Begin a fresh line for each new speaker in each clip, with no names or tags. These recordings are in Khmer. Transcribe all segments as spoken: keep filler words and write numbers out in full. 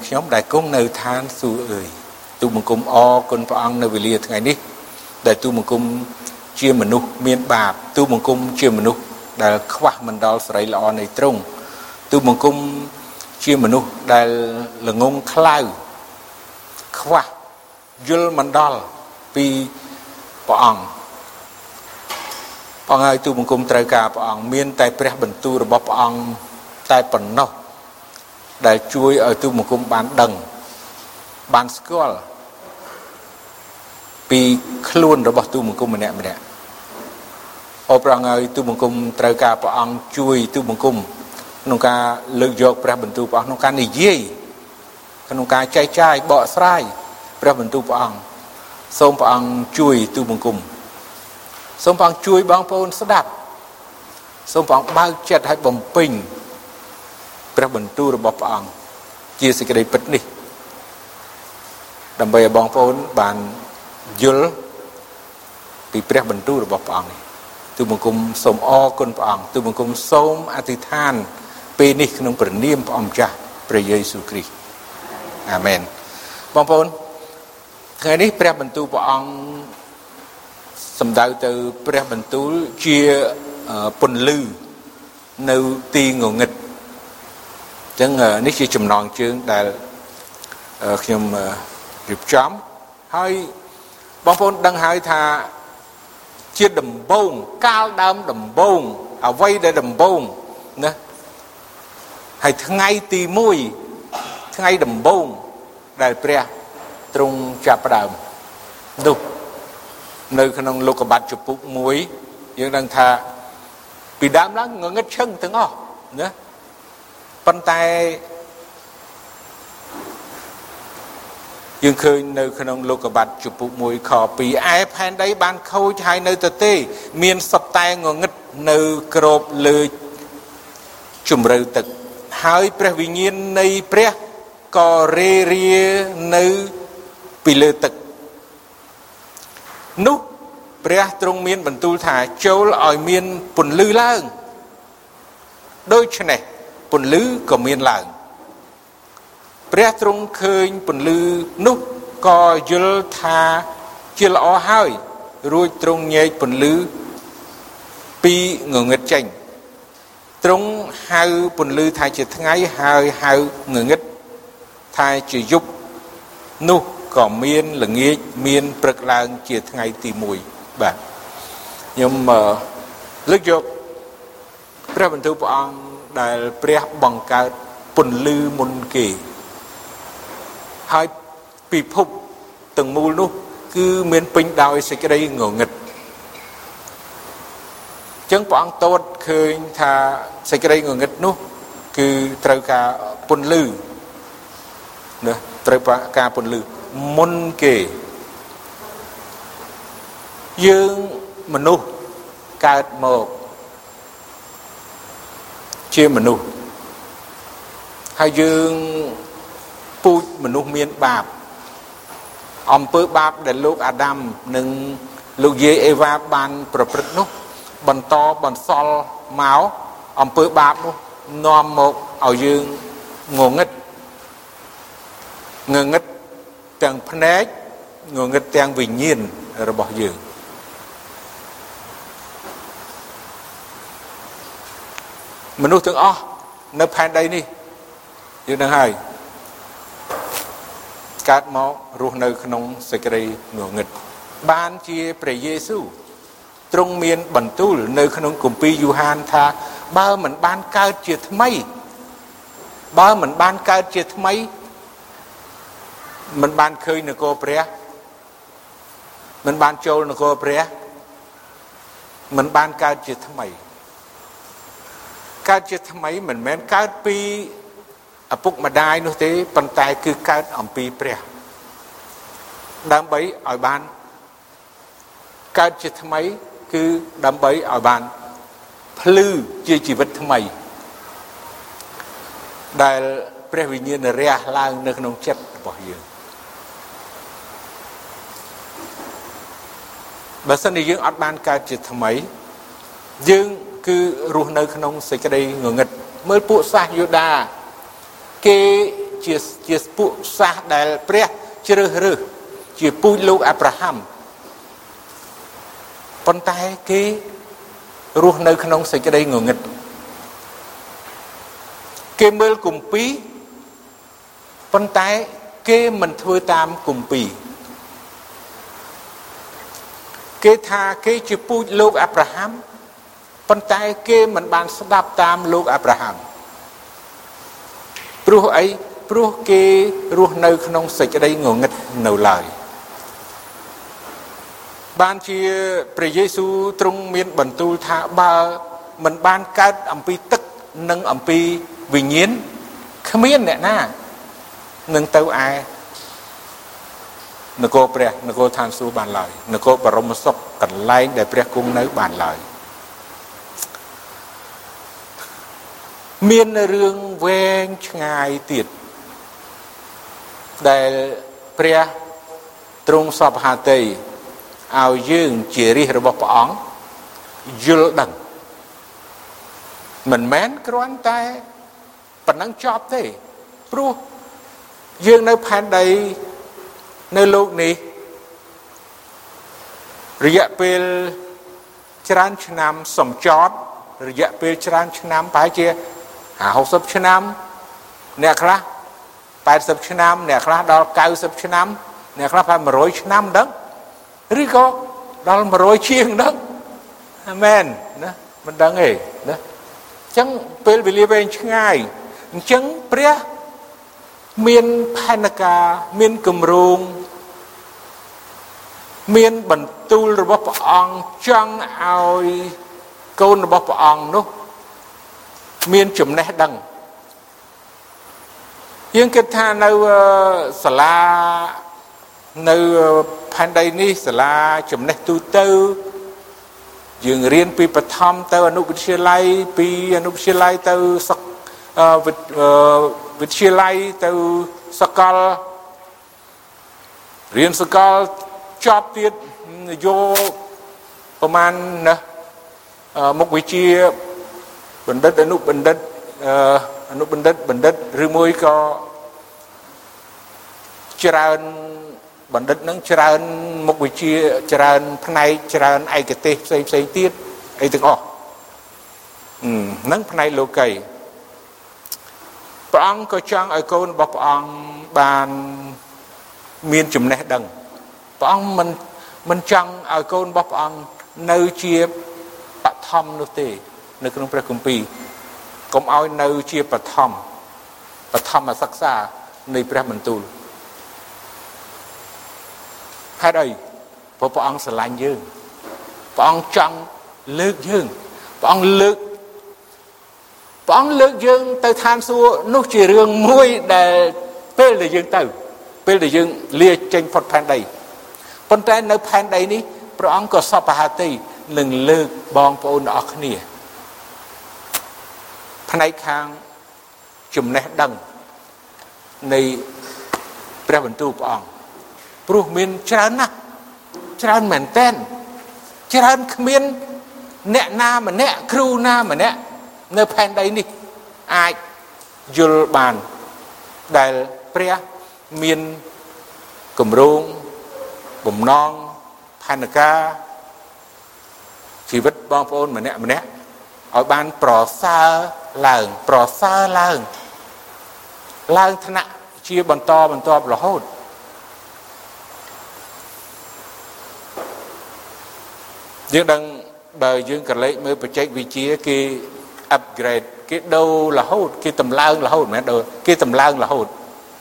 ខ្ញុំដែលគង់នៅឋានសួគ៌អើយទូលបង្គំអរគុណព្រះអង្គនៅវេលាថ្ងៃនេះដែលទូលបង្គំជាមនុស្សមានបាបទូលបង្គំជាមនុស្សដែលខ្វះមណ្ឌលសេរីល្អនៃទ្រង់ទូលបង្គំជាមនុស្សដែលល្ងងខ្លៅខ្វះយល់មណ្ឌលពីព្រះអង្គព្រះអង្គហើយទូលបង្គំត្រូវការព្រះអង្គមានតែព្រះបន្ទូលរបស់ព្រះអង្គតែប៉ុណ្ណោះដែលជួយឲ្យទូលបង្គំបានដឹងបានស្គាល់ពីខ្លួនរបស់ទូលបង្គំម្នាក់ម្នាក់អរព្រះអង្គហើយទូលបង្គំត្រូវការព្រះអង្គជួយទូលបង្គំក្នុងការលើកយកព្រះបន្ទូលព្រះអង្គក្នុងការនិយាយក្នុងការចែកចាយបកស្រាយព្រះបន្ទូលព្រះអង្គសូមព្រះអង្គជួយទូលបង្គំសូមព្រះអង្គជួយបងប្អូនស្ដាប់សូមព្រះអង្គបើកចិត្តឲ្យបំពេញព្រះបន្ទូលរបស់ព្រះអង្គជាសេចក្តីពិតនេះដើម្បីឲ្យបងប្អូនបានយល់ពីព្រះបន្ទូលរបស់ព្រះអង្គនេះទូលបង្គំសូមអរគុណព្រះអង្គទូលបង្គំសូមអធិដ្ឋានពេលនេះក្នុងព្រះនាមព្រះអង្គម្ចាស់ព្រះយេស៊ូវគ្រីស្ទអាមែនបងប្អូនថ្ងៃនេះព្រះបន្ទូលព្រះអង្គសំដៅទៅព្រះបន្ទូលជាពន្លឺនៅទីងងឹតអញ្ចឹងនេះជាចំណងជើងដែលខ្ញុំរៀបចំហើយបងប្អូនដឹងហើយថាជាដំបូងកាលដើមដំបូងអ្វីដែលដំបូងណាហើយថ្ងៃទីមួយថ្ងៃដំបូងដែលព្រះទ្រង់ចាប់ផ្ដើមនោះនៅក្នុងលោកុបាតជំពូកមួយយើងដឹងថាពីដើមឡើងងងឹតឈឹងទាំងអស់ណាប៉ុន្តែយើងឃើញនៅក្នុងលោកុបាតជំពូកមួយខពីរឯផែនដីបានខូចហើយនៅទទេមានសុទ្ធតែងងឹតនៅក្របលើជម្រៅទឹកហើយព្រះវិញ្ញាណនៃព្រះក៏រេរានៅពីលើទឹកនោះព្រះទ្រង់មានបន្ទូលថាចូលឲ្យមានពន្លឺឡើងដូច្នេះពន្លឺក៏មានឡើងព្រះទ្រង់ឃើញពន្លឺនោះក៏យល់ថាជាល្អហើយរួចទ្រង់ញែកពន្លឺពីងងឹតចេញទ្រង់ហៅពន្លឺថាជាថ្ងៃហើយហៅងងឹតថាជាយប់នោះក៏មានល្ងាចមានព្រឹកឡើងជាថ្ងៃទីមួយបាទខ្ញុំលើកយកព្រះបន្ទូលព្រះអង្គដែលព្រះបង្កើតពន្លឺមុនគេហើយពិភពទាំងមូលនោះគឺមានពេញដោយសេចក្តីងងឹតចឹងព្រះអង្គទតឃើញថាសេចក្តីងងឹតនោះគឺត្រូវការពន្លឺណាត្រូវការពន្លឺមុនគេយើងមនុស្សកើតមកជាមនុស្សហើយយើងពូជមនុស្សមានបាបអំពើបាបដែលលោកអាដាមនិងលោកយាយអេវ៉ាបានប្រព្រឹត្តនោះបន្តបន្សល់មកអំពើបាបនោះនាំមកឲ្យយើងងងឹតងងឹតទាំងភ្នែកងងឹតទាំងវិញ្ញាណរបស់យើងមនុស្សទាំងអស់នៅផែនដីនេះយើងដឹងហើយកើតមករស់នៅក្នុងសេចក្តីងងឹតបានជាព្រះយេស៊ូវទ្រង់មានបន្ទូលនៅក្នុងគម្ពីរយូហានថាបើមិនបានកើតជាថ្មីបើមិនបានកើតជាថ្មីមិនបានឃើញនគរព្រះមិនបានចូលនគរព្រះមិនបានកើតជាថ្មីកើតជាថ្មីមិនមែនកើតពីឪពុកម្ដាយនោះទេប៉ុន្តែគឺកើតអំពីព្រះដើម្បីឲ្យបានកើតជាថ្មីគឺដើម្បីឲ្យបានភ្លឺជាជីវិតថ្មីដែលព្រះវិញ្ញាណរះឡើងនៅក្នុងចិត្តរបស់យើងបើសិនជាយើងអត់បានកើតជាថ្មីយើងគឺរស់នៅក្នុងសេចក្តីងងឹតមើលពួកសាសយូដាគេជាជាពួកសាសដែលព្រះជ្រើសរើសជាពូជលោកអាប់រ៉ាហាំប៉ុន្តែគេរស់នៅក្នុងសេចក្តីងងឹតគេមើលគម្ពីរប៉ុន្តែគេមិនធ្វើតាមគម្ពីរគេថាគេជាពូជលោកអាប់រ៉ាហាំប៉ុន្តែគេមិនបានស្ដាប់តាមលោកអាប់រ៉ាហាំព្រោះអីព្រោះគេរស់នៅក្នុងសេចក្តីងងឹតនៅឡើយបានជាព្រះយេស៊ូវទ្រង់មានបន្ទូលថាបើមិនបានកើតអំពីទឹកនិងអំពីវិញ្ញាណគ្មានអ្នកណានឹងទៅឯនគរព្រះនគរឋានសួគ៌បានឡើយនគរបរមសុខកន្លែងដែលព្រះគង់នៅបានឡើយមានរឿងវែងឆ្ងាយទៀតដែលព្រះទ្រង់សពហាតីឲ្យយើងជារាជរបស់ព្រះអង្គយល់ដឹងមិនមែនគ្រាន់តែប៉ុណ្ណឹងចប់ទេព្រោះយើងនៅផែនដីនៅលោកនេះរយៈពេលច្រើនឆ្នាំសំចតរយៈពេលច្រើនឆ្នាំប្រហែលជាហកសិបឆ្នាំអ្នកខ្លះแปดสิบឆ្នាំអ្នកខ្លះដល់เก้าสิบឆ្នាំអ្នកខ្លះប្រហែលmột trămឆ្នាំដឹងឬក៏ដល់một trămជាងដឹងអាមែនណាមិនដឹងទេណាអញ្ចឹងពេលវេលាវែងឆ្ងាយអញ្ចឹងព្រះមានផែនការមានគម្រោងមានបន្ទូលរបស់ព្រះអង្គចង់ឲ្យកូនរបស់ព្រះអង្គនោះមានចំណេះដឹងយើងគិតថានៅសាលានៅផែនដីនេះសាលាចំណេះទូទៅយើងរៀនពីបឋមទៅអនុវិទ្យាល័យពីអនុវិទ្យាល័យទៅសាវិទ្យាល័យទៅសាកលរៀនសាកលចប់ទៀតយកប្រមាណណាមុខវិជ្ជាបណ្ឌិតអនុបណ្ឌិតអនុបណ្ឌិតបណ្ឌិតឬមួយក៏ច្រើនបណ្ឌិតនឹងច្រើនមុខវិជ្ជាច្រើនផ្នែកច្រើនឯកទេសផ្សេងផ្សេងទៀតអីទាំងអស់ហ្នឹងផ្នែកលោកីព្រះអង្គក៏ចង់ឲ្យកូនរបស់ព្រះអង្គបានមានចំណេះដឹងព្រះអង្គមិនមិនចង់ឲ្យកូនរបស់ព្រះអង្គនៅជាបឋមនោះទេនៅក្នុងព្រះគម្ពីរកុំឲ្យនៅជាបឋមបឋមសិក្សានៃព្រះបន្ទូលហេតុអីព្រោះព្រះអង្គស្រឡាញ់យើងព្រះអង្គចង់លើកយើងព្រះអង្គលើកព្រះអង្គលើកយើងទៅឋានសួគ៌នោះជារឿងមួយដែលពេលដែលយើងទៅពេលដែលយើងលាចេញផុតផែនដីប៉ុន្តែនៅផែនដីនេះព្រះអង្គក៏សពហត្ថីនឹងលើកបងប្អូនអស់គ្នាផ្នែកខាងចំណេះដឹងនៃព្រះបន្ទូលព្រះអង្គព្រោះមានច្រើនណាស់ច្រើនមែនតែនច្រើនគ្មានអ្នកណាម្នាក់គ្រូណាម្នាក់នៅផែនដីនេះអាចយល់បានដែលព្រះមានគម្រោងបំណងផែនការជីវិតបងប្អូនម្នាក់ម្នាក់ឲ្យបានប្រសើរឡើងប្រសើរឡើងឡើងថ្នាក់ជាបន្តបន្ទាប់រហូតយើងដឹងបើយើងក៏លេខមើលបច្ចេកវិទ្យាគេ upgrade គេដូររហូតគេតម្លើងរហូតមិនមែនដូរគេតម្លើងរហូត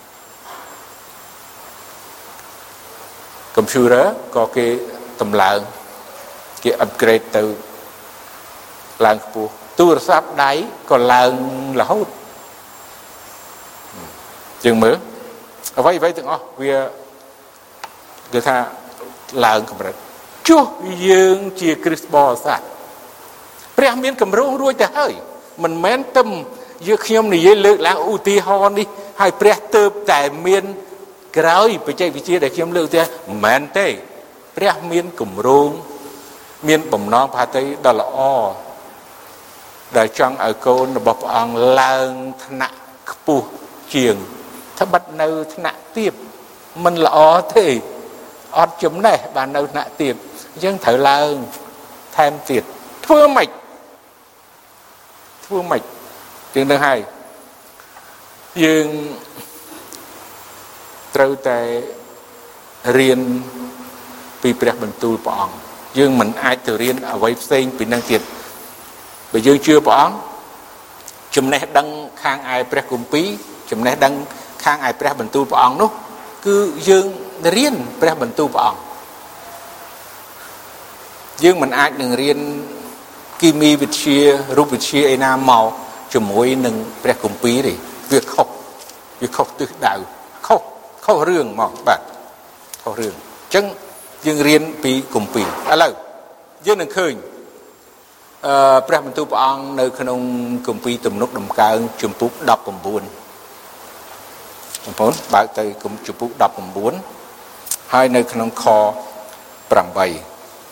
computer ក៏គេតម្លើងគេ upgrade ទៅឡើងខ្ពស់ទូរស័ព្ទដៃក៏ឡើងរហូតជាងមើលអ្វីអ្វីទាំងអស់វាគឺថាឡើងកម្រិតចុះយើងជាគ្រិស្តបរិស័ទព្រះមានគម្រោងរួចទៅហើយមិនមែនតែយើងខ្ញុំនិយាយលើកឡើងឧទាហរណ៍នេះហើយព្រះទៅតែមានក្រោយបច្ចេកវិទ្យាដែលខ្ញុំលើកទៅមិនមែនទេព្រះមានគម្រោងមានបំណងផាតីដ៏ល្អដែលចង់ឲ្យកូនរបស់ព្រះអង្គឡើងថ្នាក់ខ្ពស់ជាងត្បិតនៅថ្នាក់ទាបមិនល្អទេអត់ចំណេះបាននៅថ្នាក់ទាបយើងត្រូវឡើងថែមទៀតធ្វើម៉េចធ្វើម៉េចជាងនឹងហើយយើងត្រូវតែរៀនពីព្រះបន្ទូលព្រះអង្គយើងមិនអាចទៅរៀនអ្វីផ្សេងពីនឹងទៀតបើយើងជឿព្រះអង្គចំណេះដឹងខាងឯព្រះគម្ពីរចំណេះដឹងខាងឯព្រះបន្ទូលព្រះអង្គនោះគឺយើងរៀនព្រះបន្ទូលព្រះអង្គយើងមិនអាចនឹងរៀនគីមីវិទ្យារូបវិទ្យាឯណាមកជាមួយនឹងព្រះគម្ពីរទេវាខុសវាខុសទិសដៅខុសខុសរឿងមកបាទខុសរឿងអញ្ចឹងយើងរៀនពីគម្ពីរឥឡូវយើងនឹងឃើញអឺព្រះបន្ទូលព្រះអង្គនៅក្នុងគម្ពីរទំនុកដំកើងជំពូកដប់៩បងប្អូនបើកទៅជំពូកដប់៩ហើយនៅក្នុងខប្រាំបី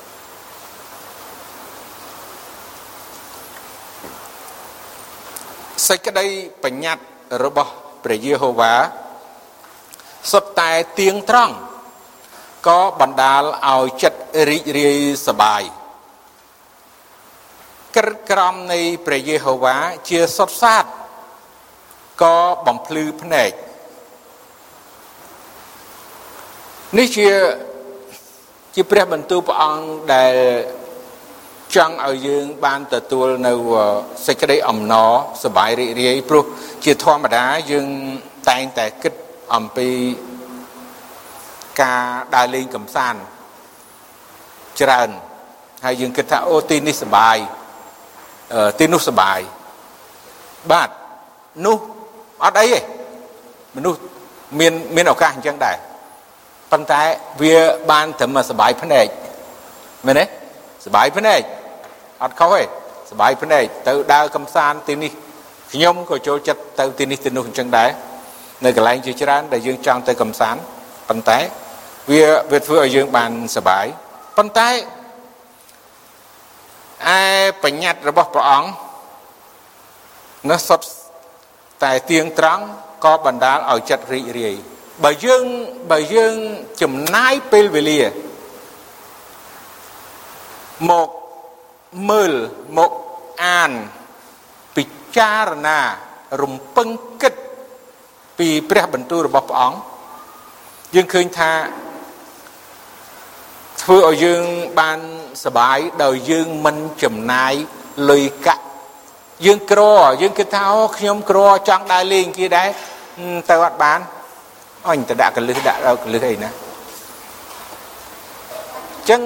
សេចក្តីបញ្ញត្តិរបស់ព្រះយេហូវ៉ាសុទ្ធតែទៀងត្រង់ក៏បណ្ដាលឲ្យចិត្តរីករាយសប្បាយក្រឹតក្រមនៃព្រះយេហូវ៉ាជាសុទ្ធសាធក៏បំភ្លឺភ្នែកនេះជាជាព្រះបន្ទូលព្រះអង្គដែលចង់ឲ្យយើងបានទទួលនៅសេចក្តីអំណរសប្បាយរីករាយព្រោះជាធម្មតាយើងតែងតែគិតអំពីការដើរលេងកម្សាន្តច្រើនហើយយើងគិតថាអូទីនេះសប្បាយអឺទីនោះសប្បាយបាទនោះអត់អីទេមនុស្សមានមានឱកាសអញ្ចឹងដែរប៉ុន្តែវាបានត្រឹមសប្បាយភ្នែកមែនទេសប្បាយភ្នែកអត់ខុសទេសប្បាយភ្នែកទៅដើរកម្សាន្តទីនេះខ្ញុំក៏ចូលចិត្តទៅទីនេះទីនោះអញ្ចឹងដែរនៅកន្លែងជាច្រើនដែលយើងចង់ទៅកម្សាន្តប៉ុន្តែវាវាធ្វើឲ្យយើងបានសប្បាយប៉ុន្តែឯបញ្ញត្តិរបស់ព្រះអង្គនោះសុទ្ធតែទៀងត្រង់ក៏បណ្ដាលឲ្យចិត្តរីករាយបើយើងបើយើងចំណាយពេលវេលាមកមើលមកអានពិចារណារំពឹងគិតពីព្រះបន្ទូលរបស់ព្រះអង្គយើងឃើញថាធ្វើឲ្យយើងបានសប្បាយដោយយើងមិនចំណាយលុយកាក់យើងក្រយើងគិតថាអូខ្ញុំក្រចង់ដើរលេងគេដែរទៅអត់បានអញទៅដាក់កលឹះដាក់ដល់កលឹះអីណាអញ្ចឹង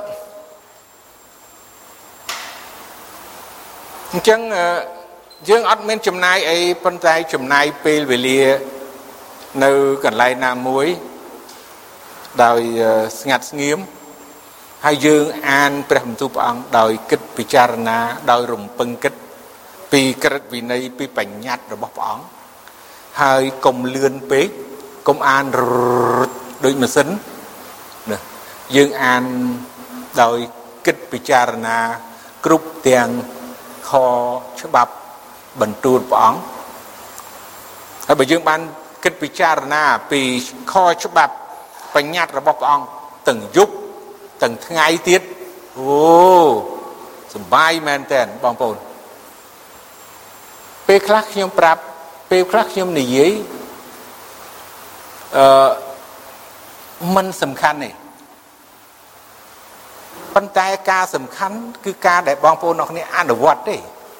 អញ្ចឹងយើងអត់មានចំណាយអីប៉ុន្តែចំណាយពេលវេលានៅកន្លែងណាមួយដោយស្ងាត់ស្ងៀមហើយយើងអានព្រះបន្ទូលព្រះអង្គដោយគិតពិចារណាដោយរំពឹងគិតពីក្រឹតវិន័យពីបញ្ញត្តិរបស់ព្រះអង្គហើយកុំលឿនពេកកុំអានដូចម៉ាស៊ីនណាយើងអានដោយគិតពិចារណាគ្រប់ទាំងខច្បាប់បន្ទូលព្រះអង្គហើយបើយើងបានគិតពិចារណាពីខច្បាប់បញ្ញត្តិរបស់ព្រះអង្គទាំងយប់ទាំងថ្ងៃទៀតអូសប្បាយមែនតើបងប្អូនពេលខ្លះខ្ញុំប្រាប់ពេលខ្លះខ្ញុំនិយាយអឺมันសំខាន់ទេប៉ុន្តែការសំខាន់គឺការដែលបងប្អូនអ្នកនេះអនុវត្តទេ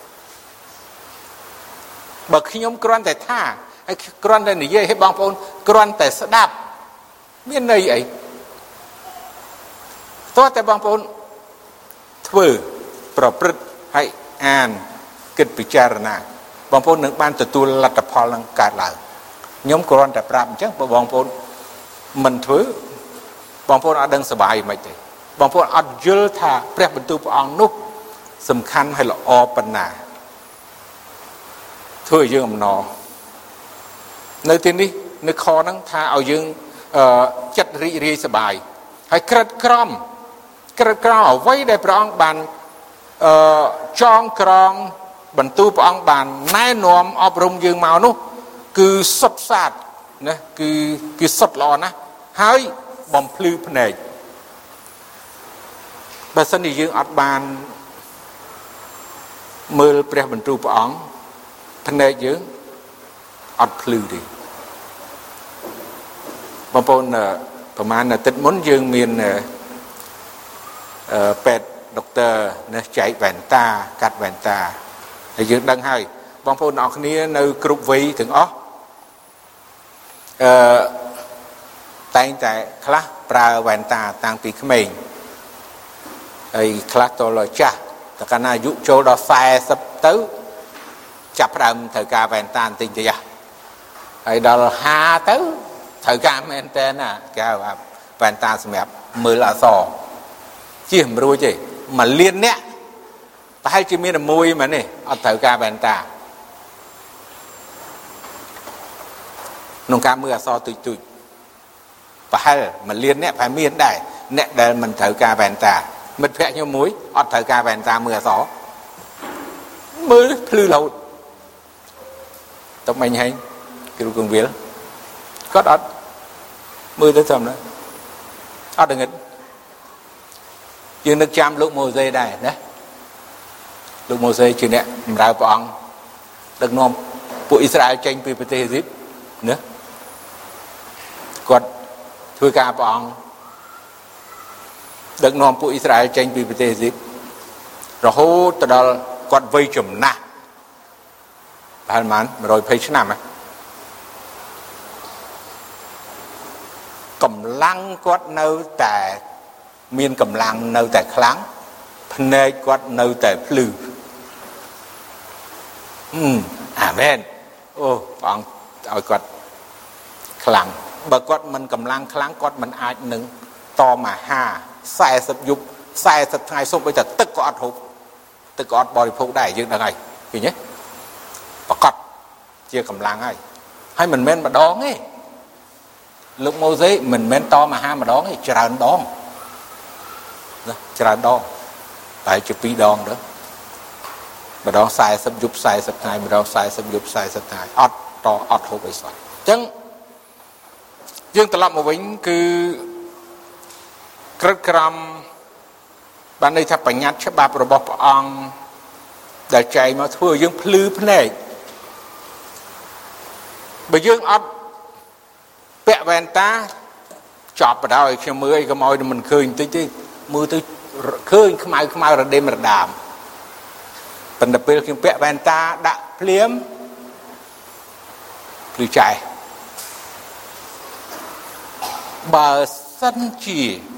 បើខ្ញុំគ្រាន់តែថាហើយគ្រាន់តែនិយាយឲ្យបងប្អូនគ្រាន់តែស្ដាប់មានន័យអីតោះតែបងប្អូនធ្វើប្រព្រឹត្តហើយអានគិតពិចារណាបងប្អូននឹងបានទទួលលទ្ធផលនឹងកើតឡើងខ្ញុំគ្រាន់តែប្រាប់អញ្ចឹងបើបងប្អូនមិនធ្វើបងប្អូនអត់ដឹងសុបាយមិនទេបងប្អូនអត់យល់ថាព្រះបន្ទូលព្រះអង្គនោះសំខាន់ហើយល្អប៉ុណ្ណាធ្វើឲ្យយើងអំណរនៅទីនេះនៅខហ្នឹងថាឲ្យយើងចិត្តរីករាយសប្បាយហើយក្រិតក្រមក្រិតក្រមអ្វីដែលព្រះអង្គបានអឺចងក្រងបន្ទូលព្រះអង្គបានណែនាំអប់រំយើងមកនោះគឺសុទ្ធសាធណាគឺគឺសុទ្ធល្អណាស់ហើយបំភ្លឺភ្នែកបើសិនជាយើងអត់បានមើលព្រះបន្ទូលព្រះអង្គភ្នែកយើងអត់ភ្លឺទេបងប្អូនប្រហែលអាទិត្យមុនយើងមានអឺពេទ្យដុកទ័រណាចែកវ៉ែនតាកាត់វ៉ែនតាហើយយើងដឹងហើយបងប្អូនអរគ្នានៅគ្រប់វ័យទាំងអស់អឺតែងតែខ្លះប្រើវ៉ែនតាតាំងពីក្មេងហើយខ្លះតលចាស់តែកាលណាអាយុចូលដល់សែសិបទៅចាប់ផ្ដើមត្រូវការវ៉ែនតាបន្តិចទៀតហើយដល់ហាសិបទៅត្រូវការមែនតើណាគេហៅថាវ៉ែនតាសម្រាប់មើលអក្សរជិះមិនរួចទេមួយលានអ្នកប្រហែលជាមានតែមួយមែនទេអត់ត្រូវការវ៉ែនតាក្នុងការមើលអក្សរទុយទុយប្រហែលមួយលានអ្នកប្រហែលមានដែរអ្នកដែលមិនត្រូវការវ៉ែនតាមិត្តភក្តិខ្ញុំមួយអត់ត្រូវការវ៉ែនតាមើលអក្សរមើលភ្លឺរហូតតើមិញហែងគ្រូគង្វាលគាត់អត់មើលទៅធម្មតាអត់ដឹងយើងនឹកចាំលោកម៉ូសេដែរណាលោកម៉ូសេជាអ្នកបម្រើព្រះអង្គដឹកនាំពួកអ៊ីស្រាអែលចេញពីប្រទេសអេស៊ីបណាគាត់ធ្វើការព្រះអង្គដឹកនាំពួកអ៊ីស្រាអែលចេញពីប្រទេសអេស៊ីបរហូតទៅដល់គាត់វ័យចំណាស់ប្រហែលប្រហែលមួយរយยี่สิบឆ្នាំណាកម្លាំងគាត់នៅតែមានកម្លាំងនៅតែខ្លាំងភ្នែកគាត់នៅតែភ្លឺអឺអាមែនអូព្រះអង្គឲ្យគាត់ខ្លាំងបើគាត់មិនកម្លាំងខ្លាំងគាត់មិនអាចនឹងតមហាសែសិបយប់សែសិបថ្ងៃសុបឲ្យតែទឹកក៏អត់ហូបទឹកក៏អត់បរិភោគដែរយើងដឹងហើយឃើញទេប្រកបជាកម្លាំងហើយហើយមិនមែនម្ដងទេលោកម៉ូសេមិនមែនតាមហាម្ដងទេច្រើនដងណាច្រើនដងតែជាពីរដងទៅម្ដងសែសិបយប់សែសិបថ្ងៃម្ដងសែសិបយប់សែសិបថ្ងៃអត់តអត់ហូបអីសោះអញ្ចឹងយើងត្រឡប់មកវិញគឺក្រឹតក្រមបានន័យថាបញ្ញត្តិច្បាប់របស់ព្រះអង្គដែលចែងមកធ្វើយើងភ្លឺភ្នែកបើយើងអត់ពាក់វ៉ែនតាចប់បដ ாய் ខ្ញុំមើលអីក៏មកមិនឃើញបន្តិចទេមើលទៅឃើញខ្មៅខ្មៅរដេមរដាមប៉ុន្តែពេលខ្ញុំពាក់វ៉ែនតាដាក់ភ្លាមភ្លឺចែបើសិនជា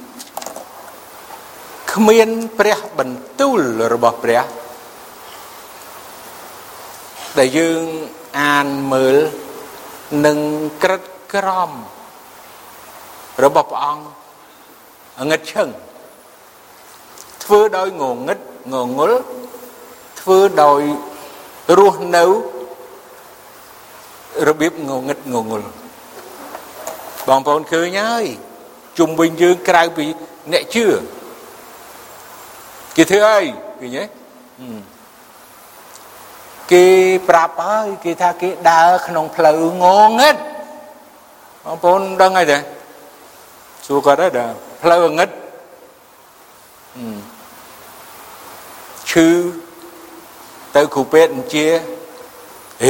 គ្មានព្រះបន្ទូលរបស់ព្រះដែលយើងអានមើលនឹងក្រឹតក្រមរបស់ព្រះអង្គងឹតឈឹងធ្វើដោយងងឹតងងល់ធ្វើដោយរស់នៅរបៀបងងឹតងងល់បងប្អូនឃើញហើយជុំវិញយើងក្រៅពីអ្នកជឿគេធ្វើអីឃើញទេគេប្រាប់ហើយគេថាគេដើរក្នុងផ្លូវងងឹតបងប្អូនដឹងហើយទេសួរគាត់ដែរផ្លូវងឹតឈឺទៅគ្រូពេទ្យបញ្ជាហេ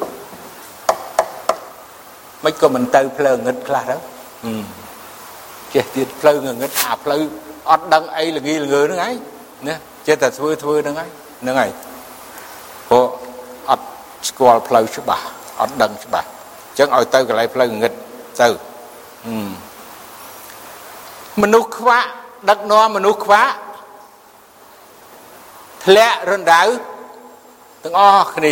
មិនក៏មិនទៅផ្លូវងឹតខ្លះទៅចេះទៀតផ្លូវងឹតអាផ្លូវអត់ដឹងអីល្ងីល្ងើហ្នឹងឯងណាចេះតែធ្វើធ្វើហ្នឹងឯងហ្នឹងឯងព្រោះអត់ស្គាល់ផ្លូវច្បាស់អត់ដឹងច្បាស់អញ្ចឹងឲ្យទៅកន្លែងផ្លូវងឹតទៅមនុស្សខ្វាក់ដឹកនាំមនុស្សខ្វាក់ធ្លាក់រណ្ដៅទាំងអស់គ្នា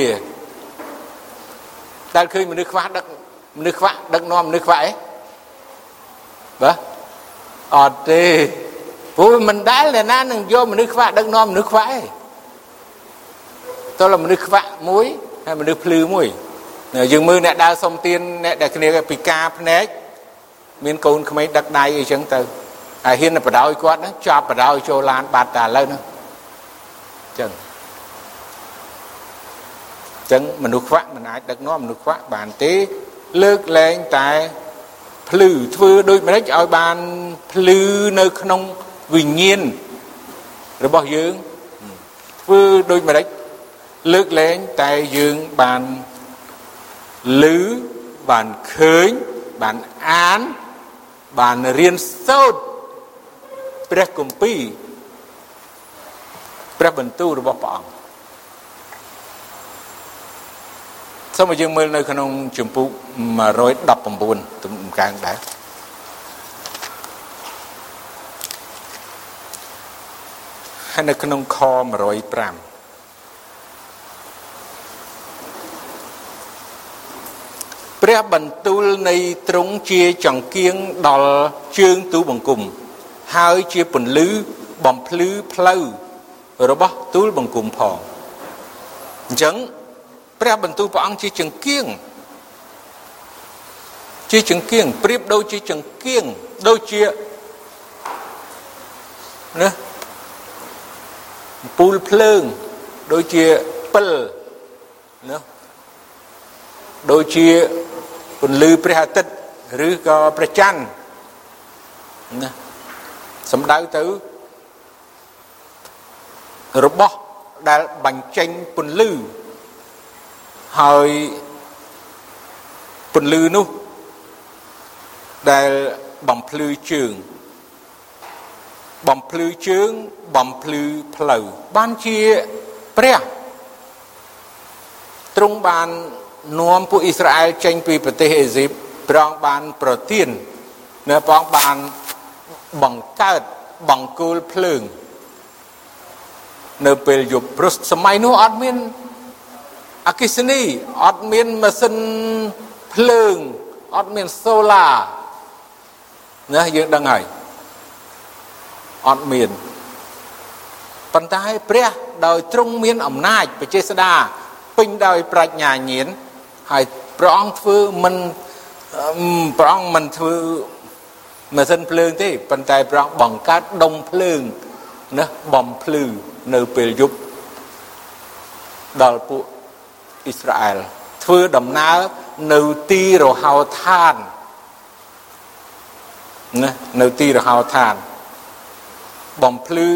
តែឃើញមនុស្សខ្វះដឹកមនុស្សខ្វាក់ដឹកនាំមនុស្សខ្វាក់អីបាទអត់ទេព្រោះមិនដែលតែណានឹងយកមនុស្សខ្វាក់ដឹកនាំមនុស្សខ្វាក់ឯងតើមនុស្សខ្វាក់មួយហើយមនុស្សភ្លឺមួយយើងមើលអ្នកដើរសុំទានអ្នកដែលគ្នាពិការភ្នែកមានកូនក្មេងដឹកដៃអីចឹងទៅហើយហ៊ានទៅបដ ாய் គាត់ហ្នឹងចាប់បដ ாய் ចូលឡានបាត់តែឥឡូវហ្នឹងចឹងចឹងមនុស្សខ្វាក់មិនអាចដឹកនាំមនុស្សខ្វាក់បានទេលើកលែងតែភ្លឺធ្វើដូចម្ដេចឲ្យបានភ្លឺនៅក្នុងវិញ្ញាណរបស់យើងធ្វើដូចម្ដេចលើកលែងតែយើងបានឮបានឃើញបានអានបានរៀនសូត្រព្រះគម្ពីរព្រះបន្ទូលរបស់ព្រះអង្គសូមឲ្យយើងមើលនៅក្នុងជំពូកmột trăm mười chínទំកាងដែរហើយនៅក្នុងខmột không nămព្រះបន្ទូលនៃទ្រង់ជាចង្កៀងដល់ជើងទូបង្គំហើយជាពន្លឺបំភ្លឺផ្លូវរបស់ទូលបង្គំផងអញ្ចឹងព្រះបន្ទូលព្រះអង្គជាចង្កៀងជាចង្កៀងប្រៀបដូចជាចង្កៀងដូចជាណាពូលភ្លើងដូចជាពិលណាដូចជាពន្លឺព្រះអាទិត្យឬក៏ព្រះច័ន្ទណាសំដៅទៅរបស់ដែលបញ្ចេញពន្លឺហើយពន្លឺនោះដែលបំភ្លឺជើងបំភ្លឺជើងបំភ្លឺផ្លូវបានជាព្រះទ្រង់បាននាំពួកអ៊ីស្រាអែលចេញពីប្រទេសអេស៊ីបព្រះអង្គបានប្រទាននៅព្រះអង្គបានបង្កើតបង្គោលភ្លើងនៅពេលយប់ព្រោះសម័យនោះអត់មានអគ្គិសនីអត់មានម៉ាស៊ីនភ្លើងអត់មានសូឡាណាយើងដឹងហើយអត់មានប៉ុន្តែព្រះដោយទ្រង់មានអំណាចបច្ចេស្តាពេញដោយប្រាជ្ញាញាណហើយព្រះអង្គធ្វើមិនព្រះអង្គមិនធ្វើម៉ាស៊ីនភ្លើងទេប៉ុន្តែព្រះអង្គបង្កើតដុំភ្លើងណាបំភ្លឺនៅពេលយប់ដល់ពួកអ៊ីស្រាអែលធ្វើដំណើរនៅទីរហោឋានណានៅទីរហោឋានបំភ្លឺ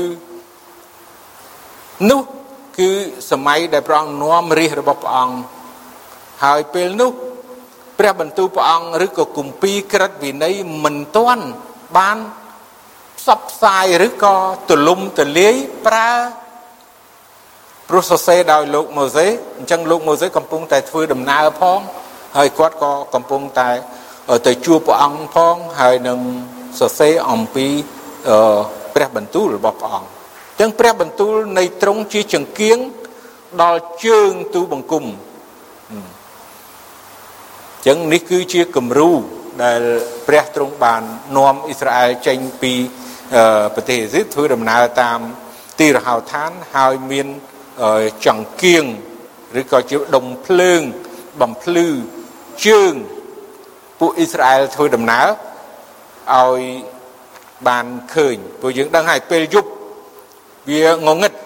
នោះគឺសម័យដែលព្រះអង្គនាំរាជរបស់ព្រះអង្គហើយពេលនោះព្រះបន្ទូលព្រះអង្គឬក៏គម្ពីរក្រឹតវិន័យមិនទាន់បានផ្សព្វផ្សាយឬក៏ទូលំទូលាយប្រើព្រោះសរសេរដោយលោកម៉ូសេអញ្ចឹងលោកម៉ូសេកំពុងតែធ្វើដំណើរផងហើយគាត់ក៏កំពុងតែទៅជួបព្រះអង្គផងហើយនឹងសរសេរអំពីព្រះបន្ទូលរបស់ព្រះអង្គអញ្ចឹងព្រះបន្ទូលនៃទ្រង់ជាចង្កៀងដល់ជើងទូបង្គំអញ្ចឹងនេះគឺជាគំរូដែលព្រះទ្រង់បាននាំអ៊ីស្រាអែលចេញពីប្រទេសអេស៊ីបធ្វើដំណើរតាមទីរហោឋានហើយមានចង្កៀងឬក៏ជាដុំភ្លើងបំភ្លឺជើងពួកអ៊ីស្រាអែលធ្វើដំណើរឲ្យបានឃើញព្រោះយើងដឹងហើយពេលយប់វាងងឹត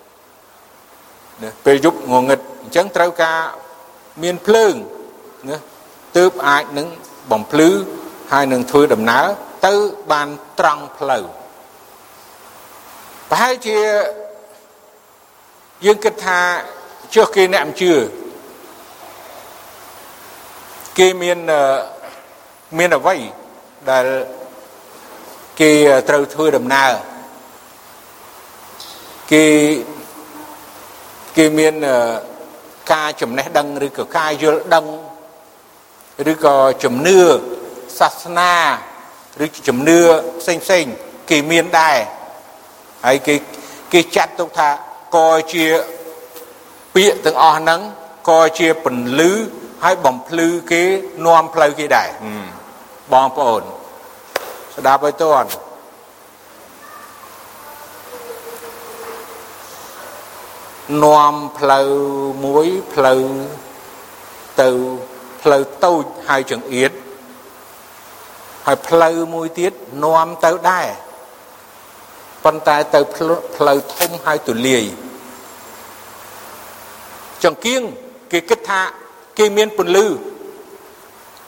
ពេលយប់ងងឹតអញ្ចឹងត្រូវការមានភ្លើងណាទើបអាចនឹងបំភ្លឺហើយនឹងធ្វើដំណើរទៅបានត្រង់ផ្លូវប្រហែលជាយើងគិតថាចុះគេអ្នកមិនជឿគេមានមានអ្វីដែលគេត្រូវធ្វើដំណើរគេគេមានការចំណេះដឹងឬក៏ការយល់ដឹងឬក៏ជំនឿសាសនាឬជំនឿផ្សេងផ្សេងគេមានដែរហើយគេគេចាត់ទុកថាក៏ជាពាក្យទាំងអស់ហ្នឹងក៏ជាពន្លឺហើយបំភ្លឺគេនាំផ្លូវគេដែរបងប្អូនស្ដាប់ឲ្យតន់នាំផ្លូវមួយផ្លូវទៅផ្លូវតូចហើយចង្អៀតហើយផ្លូវមួយទៀតនាំទៅដែរប៉ុន្តែទៅផ្លូវធំហើយទូលាយចង្កៀងគេគិតថាគេមានពន្លឺ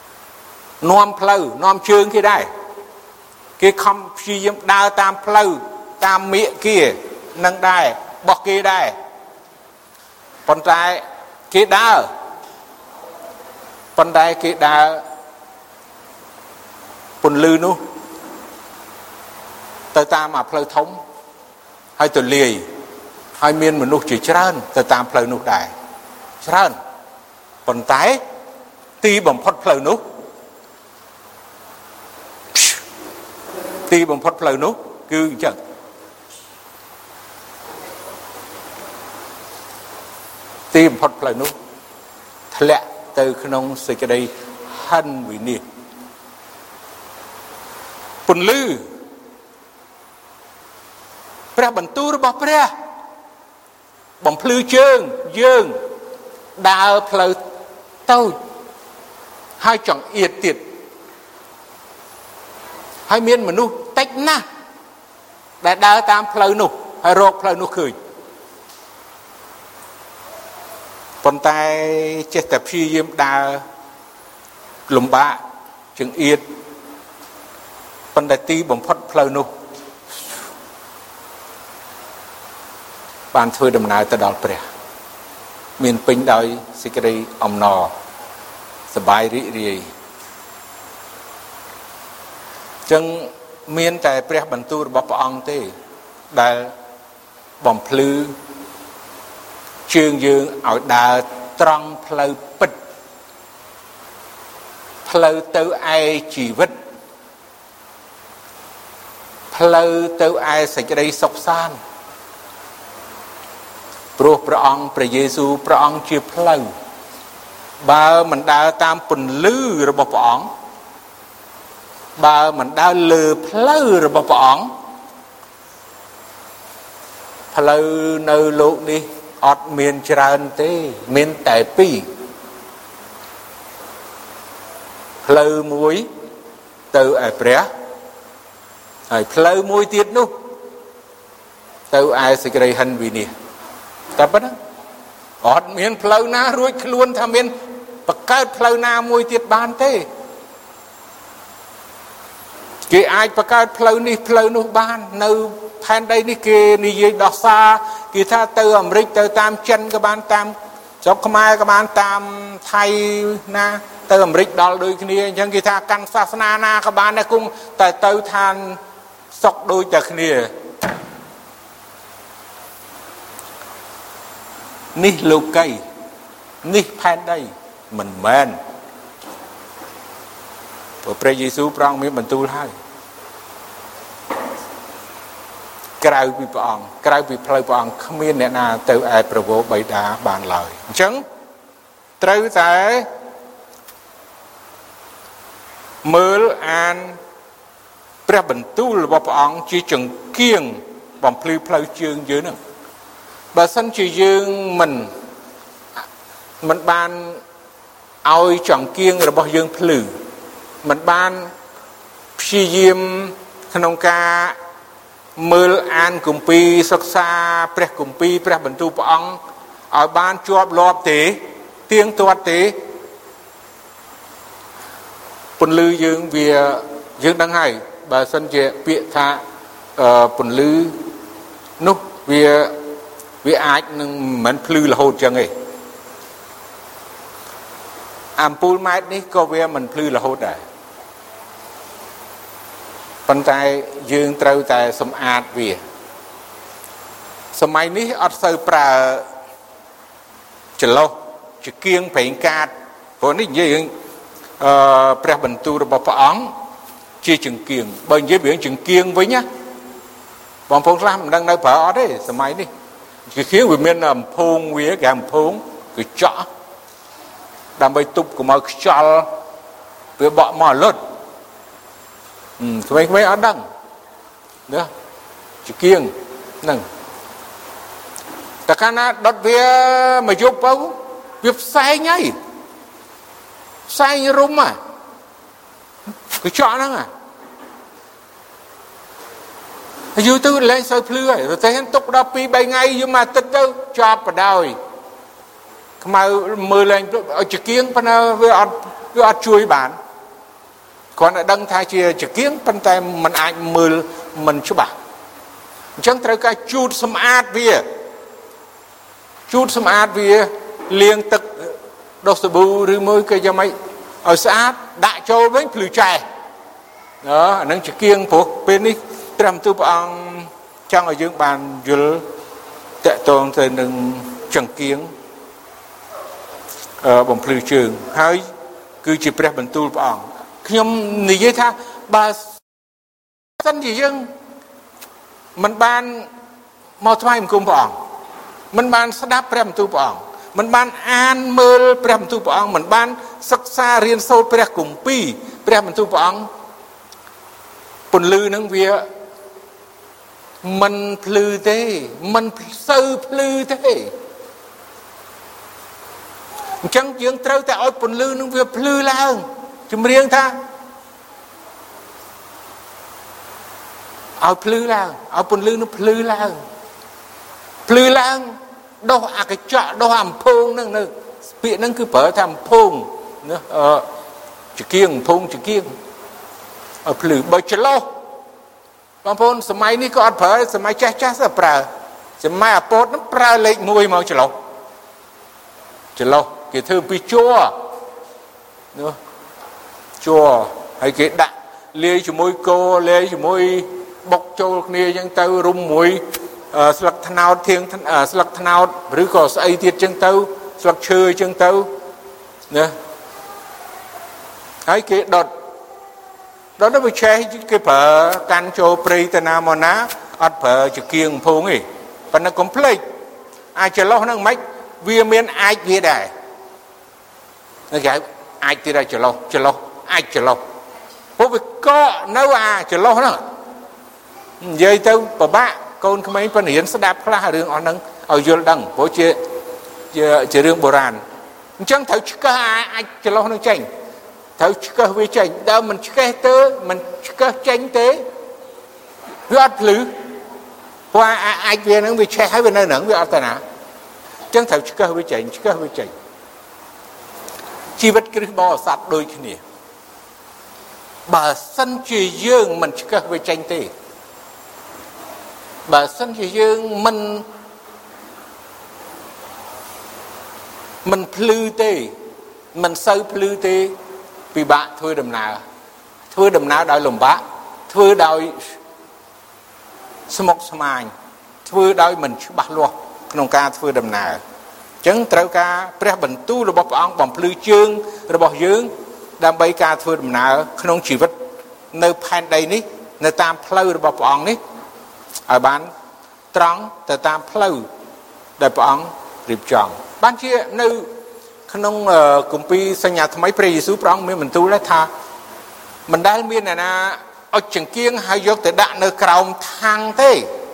នាំផ្លូវនាំជើងគេដែរគេខំព្យាយាមដើរតាមផ្លូវតាមមាគ៌ានឹងដែរបោះគេដែរប៉ុន្តែគេដើរប៉ុន្តែគេដើរពន្លឺនោះទៅតាមអាផ្លូវធំហើយទលាយហើយមានមនុស្សជាច្រើនទៅតាមផ្លូវនោះដែរច្រើនប៉ុន្តែទីបំផុតផ្លូវនោះទីបំផុតផ្លូវនោះគឺអញ្ចឹងទីបំផុតផ្លូវនោះធ្លាក់ទៅក្នុងសេចក្តីហិនវិនាសពន្លឺព្រះបន្ទូលរបស់ព្រះបំភ្លឺជើងយើងដើរផ្លូវតូចហើយចង្អៀតទៀតហើយមានមនុស្សតិចណាស់ដែលដើរតាមផ្លូវនោះហើយរកផ្លូវនោះឃើញប៉ុន្តែចេះតែព្យាយាមដើរលំបាកចង្អៀតប៉ុន្តែទីបំផុតផ្លូវនោះបានធ្វើដំណើរទៅដល់ព្រះមានពេញដោយសេចក្តីអំណរសប្បាយរីករាយចឹងមានតែព្រះបន្ទូលរបស់ព្រះអង្គទេដែលបំភ្លឺជើងយើងឲ្យដើរត្រង់ផ្លូវពិតផ្លូវទៅឯជីវិតផ្លូវទៅឯសេចក្តីសុខសាន្តព្រោះព្រះអង្គព្រះយេស៊ូវព្រះអង្គជាផ្លូវបើមិនដើរតាមពន្លឺរបស់ព្រះអង្គបើមិនដើរលើផ្លូវរបស់ព្រះអង្គផ្លូវនៅលោកនេះអត់មានច្រើនទេមានតែពីរផ្លូវមួយទៅឯព្រះហើយផ្លូវមួយទៀតនោះទៅឯសេចក្តីហិនវិនាសតែប៉ុណ្ណាអត់មានផ្លូវណារួចខ្លួនថាមានបង្កើតផ្លូវណាមួយទៀតបានទេគេអាចបង្កើតផ្លូវនេះផ្លូវនោះបាននៅផែនដីនេះគេនិយាយដោះសារគេថាទៅអាមេរិកទៅតាមចិនក៏បានតាមស្រុកខ្មែរក៏បានតាមថៃណាទៅអាមេរិកដល់ដូចគ្នាអញ្ចឹងគេថាកាន់សាសនាណាក៏បានដែរគង់តែទៅឋានសុខដូចតែគ្នានេះលោកីនេះផែនដីមិនមែនព្រះយេស៊ូវព្រះអង្គមានបន្ទូលហើយក្រៅពីព្រះអង្គក្រៅពីផ្លូវព្រះអង្គគ្មានអ្នកណាទៅឯប្រវោបិតាបានឡើយអញ្ចឹងត្រូវតែមើលអានព្រះបន្ទូលរបស់ព្រះអង្គជាចង្គៀងបំភ្លឺផ្លូវជើងយើងហ្នឹងបើសិនជាយើងមិនមិនបានឲ្យចង្គៀងរបស់យើងភ្លឺមិនបានព្យាយាមក្នុងការមើលអានគម្ពីរសិក្សាព្រះគម្ពីរព្រះបន្ទូលព្រះអង្គឲ្យបានជាប់លាប់ទេទៀងទាត់ទេពន្លឺយើងវាយើងដឹងហើយបើសិនជាពាក្យថាពន្លឺនោះវាវាអាចនឹងមិនភ្លឺរហូតចឹងទេអាំពូលម៉ែត្រនេះក៏វាមិនភ្លឺរហូតដែរប៉ុន្តែយើងត្រូវតែសម្អាតវាសម័យនេះអត់សូវប្រើចន្លោះជាគៀងប្រេងកាតព្រោះនេះនិយាយរឿងអឺព្រះបន្ទូលរបស់ព្រះអង្គជាចង្គៀងបើនិយាយរឿងចង្គៀងវិញណាបងប្អូនខ្លះមិនដឹងនៅប្រើអត់ទេសម័យនេះចង្គៀងវាមានអំភងវាគេអំភងគឺចក់ដើម្បីទប់កុំឲ្យខ្យល់វាបក់មកលុតក្មេងៗអត់ដឹងណាចង្គៀងហ្នឹងតែកាលណាដុតវាមកយប់ទៅវាផ្សែងហើយផ្សែងរុំហ่ะគឺចក់ហ្នឹងហ่ะយូរទៅលែងសូវភ្លឺហើយតែទុកដល់ពីរបីថ្ងៃយូរមកទឹកទៅចប់បដ ாய் ខ្មៅមើលលែងឲ្យចង្គៀងប៉ុន្តែវាអត់វាអត់ជួយបានគាត់តែដឹងថាជាចង្គៀងប៉ុន្តែมันអាចមើលមិនច្បាស់អញ្ចឹងត្រូវការជូតសម្អាតវាជូតសម្អាតវាលាងទឹកដុសសាប៊ូឬមួយក៏យ៉ាងម៉េចឲ្យស្អាតដាក់ចូលវិញភ្លឺចែអឺអានឹងចង្គៀងព្រោះពេលនេះព្រះបន្ទូលព្រះអង្គចង់ឲ្យយើងបានយល់តកតងទៅនឹងចង្គៀងអឺបំភ្លឺជើងហើយគឺជាព្រះបន្ទូលព្រះអង្គខ្ញុំនិយាយថាបើសិនជាយើងមិនបានមកថ្វាយបង្គំព្រះអង្គមិនបានស្ដាប់ព្រះបន្ទូលព្រះអង្គមិនបានអានមើលព្រះបន្ទូលព្រះអង្គមិនបានសិក្សារៀនសូត្រព្រះគម្ពីរព្រះបន្ទូលព្រះអង្គពន្លឺនឹងវាមិនភ្លឺទេមិនសូវភ្លឺទេអញ្ចឹងយើងត្រូវតែឲ្យពន្លឺនឹងវាភ្លឺឡើងជំរាបថាឲ្យភ្លឺឡើងឲ្យពន្លឺនឹងភ្លឺឡើងភ្លឺឡើងដោះអកញ្ចក់ដោះអំភងនឹងនៅពាក្យហ្នឹងគឺប្រើថាអំភងណាអឺចង្គៀងអំភងចង្គៀងឲ្យភ្លឺបើច្រឡោះបងប្អូនសម័យនេះក៏អត់ប្រើសម័យចាស់ចាស់ទៅប្រើសម័យអាពតហ្នឹងប្រើលេខមួយមកច្រឡោះច្រឡោះគេធ្វើពីជ័រនោះជ័រហើយគេដាក់លាយជាមួយគោលាយជាមួយបុកចូលគ្នាអញ្ចឹងទៅរុំមួយស្លឹកត្នោតធៀងស្លឹកត្នោតឬក៏ស្អីទៀតអញ្ចឹងទៅស្លឹកឈើអញ្ចឹងទៅណាហើយគេដុតដុតទៅវាឆេះគេប្រើកាន់ចូលព្រៃទៅណាមកណាអត់ប្រើចង្គៀងភងទេប៉ុន្តែកុំភ្លេចអាចច្រឡោះហ្នឹងមិនវាមានអាចវាដែរគេអាចទៀតឲ្យច្រឡោះច្រឡោះអាចច្រឡោះព្រោះវាកកនៅអាច្រឡោះហ្នឹងនិយាយទៅពិបាកកូនក្មេងប៉ុន្តែរៀនស្ដាប់ខ្លះរឿងអស់ហ្នឹងឲ្យយល់ដឹងព្រោះជាជាជារឿងបុរាណអញ្ចឹងត្រូវឆ្កឹះអាចច្រឡោះនឹងចេញត្រូវឆ្កឹះវាចេញដើមមិនឆ្កេះទៅមិនឆ្កឹះចេញទេវាអត់ភ្លឺព្រោះអាចវាហ្នឹងវាឆេះហើយវានៅហ្នឹងវាអត់ទៅណាអញ្ចឹងត្រូវឆ្កឹះវាចេញឆ្កឹះវាចេញជីវិតគ្រិស្តបរិស័ទដូចគ្នាបើសិនជាយើងមិនឆ្កឹះវាចេញទេបើសិនជាយើងមិនមិនភ្លឺទេមិនសូវភ្លឺទេពិបាកធ្វើដំណើរធ្វើដំណើរដោយលំបាកធ្វើដោយស្មុគស្មាញធ្វើដោយមិនច្បាស់លាស់ក្នុងការធ្វើដំណើរអញ្ចឹងត្រូវការព្រះបន្ទូលរបស់ព្រះអង្គបំភ្លឺជើងរបស់យើងដើម្បីការធ្វើដំណើរក្នុងជីវិតនៅផែនដីនេះនៅតាមផ្លូវរបស់ព្រះអង្គនេះឲ្យបានត្រង់ទៅតាមផ្លូវដែលព្រះអង្គរៀបចំបានជានៅក្នុងគម្ពីរសញ្ញាថ្មីព្រះយេស៊ូវព្រះអង្គមានបន្ទូលថាមិនដែលមានអ្នកណាអុជចង្គៀងហើយយកទៅដាក់នៅក្រោមថាំងទេ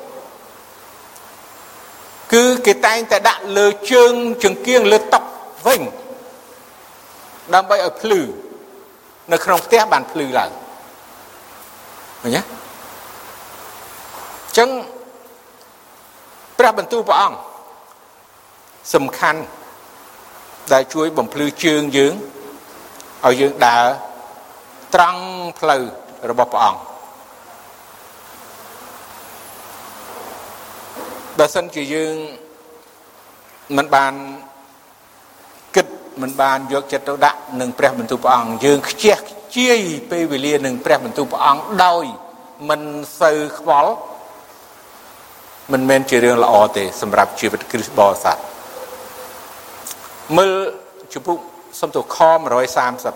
គឺគេតែងតែដាក់លើជើងចង្គៀងលើតុវិញដើម្បីឲ្យភ្លឺនៅក្នុងផ្ទះបានភ្លឺឡើងឃើញទេអញ្ចឹងព្រះបន្ទូលព្រះអង្គសំខាន់ដែលជួយបំភ្លឺជើងយើងឲ្យយើងដើរត្រង់ផ្លូវរបស់ព្រះអង្គបើសិនជាយើងមិនបានគិតមិនបានយកចិត្តទៅដាក់នឹងព្រះបន្ទូលព្រះអង្គយើងខ្ជះខ្ជាយពេលវេលានឹងព្រះបន្ទូលព្រះអង្គដោយមិនសូវខ្វល់មិនមែនជារឿងល្អទេសម្រាប់ជីវិតគ្រិស្តបរិស័ទមើលជំពូកសំទោខone thirty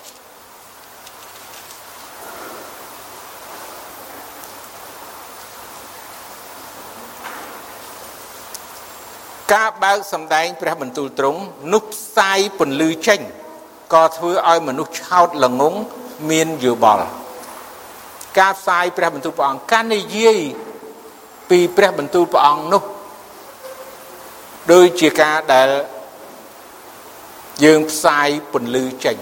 ការបើកសម្ដែងព្រះបន្ទូលទ្រង់នោះផ្សាយពន្លឺចេញក៏ធ្វើឲ្យមនុស្សឆោតល្ងង់មានយោបល់ការផ្សាយព្រះបន្ទូលព្រះអង្គការនិយាយពីព្រះបន្ទូលព្រះអង្គនោះដូចជាការដែលយើងផ្សាយពន្លឺចេញ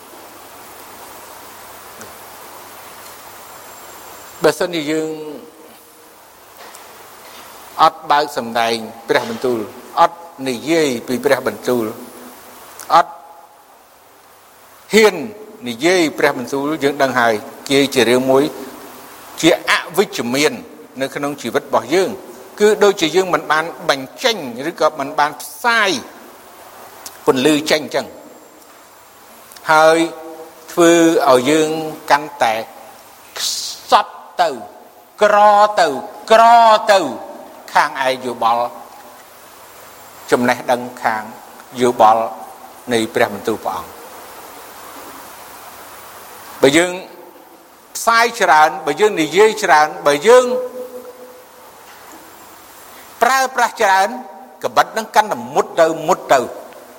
បើសិនជាយើងអត់បើកសម្ដែងព្រះបន្ទូលអត់និយាយពីព្រះបន្ទូលអត់ហ៊ាននិយាយព្រះបន្ទូលយើងដឹងហើយគេជារឿងមួយជាអវិជ្ជមាននៅក្នុងជីវិតរបស់យើងគឺដូចជាយើងមិនបានបញ្ចេញឬក៏មិនបានផ្សាយពន្លឺចេញអញ្ចឹងហើយធ្វើឲ្យយើងកាន់តែខ្សត់ទៅក្រទៅក្រទៅខាងឯយោបល់ចំណេះដឹងខាងយោបល់នៃព្រះបន្ទូលព្រះអង្គបើយើងផ្សាយច្រើនបើយើងនិយាយច្រើនបើយើងប្រើប្រាស់ច្រើនក្បិតនឹងកាន់តែមុតទៅមុតទៅ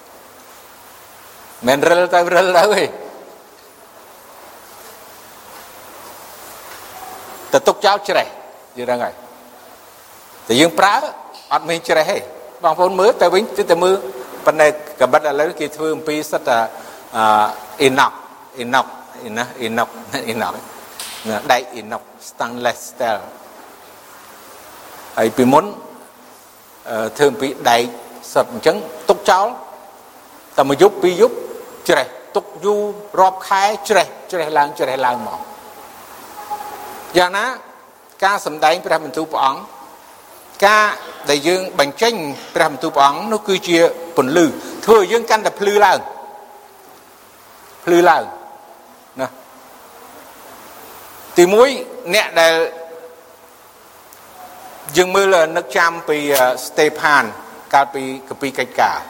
មិនរិលទៅរិលទៅទេតែទុកចោលច្រេះយល់ដឹងហើយតែយើងប្រើអត់មានច្រេះទេបងប្អូនមើលទៅវិញទៅតែមើលប៉ុន្តែក្បិតឥឡូវគេធ្វើអំពីសិតតែអ៊ីណុកអ៊ីណុកណាអ៊ីណុកអ៊ីណុកដែកអ៊ីណុក stainless steel ហើយពីមុនធ្វើអំពីដែកសិតអញ្ចឹងទុកចោលតែមួយយប់ពីរយប់ច្រេះទុកយូររាប់ខែច្រេះច្រេះឡើងច្រេះឡើងមកយ៉ាងណាការសម្ដែងព្រះបន្ទូលព្រះអង្គការដែលយើងបញ្ចេញព្រះបន្ទូលព្រះអង្គនោះគឺជាពន្លឺធ្វើឲ្យយើងកាន់តែភ្លឺឡើងភ្លឺឡើងណាទីមួយអ្នកដែលយើងមើលនឹកចាំពីស្តេផានកាលពីកាពីកិច្ចការ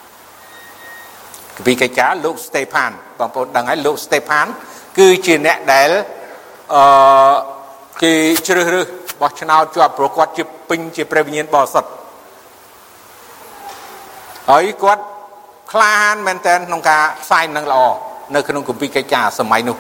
កាពីកិច្ចការលោកស្តេផានបងប្អូនដឹងហើយលោកស្តេផានគឺជាអ្នកដែលអឺគេជ្រើសរើសបោះឆ្នោតជាប់ព្រោះគាត់ជាពេញជាព្រះវិញ្ញាណបរិសុទ្ធហើយគាត់ក្លាហានមែនទែនក្នុងការផ្សាយនឹងល្អនៅក្នុងគម្ពីរកិច្ចការសម័យនោះ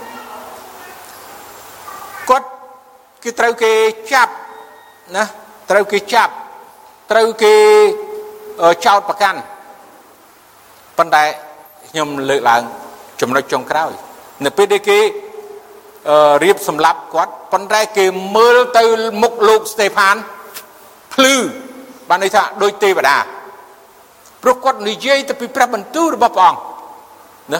គាត់គឺត្រូវគេចាប់ណាត្រូវគេចាប់ត្រូវគេចោទប្រកាន់ប៉ុន្តែខ្ញុំលើកឡើងចំណុចចុងក្រោយនៅពេលដែលគេរៀបសម្លាប់គាត់ប៉ុន្តែគេមើលទៅមុខលោកស្តេផានភ្លឺបានន័យថាដូចទេវតាព្រោះគាត់និយាយទៅពីព្រះបន្ទូលរបស់ព្រះអង្គណា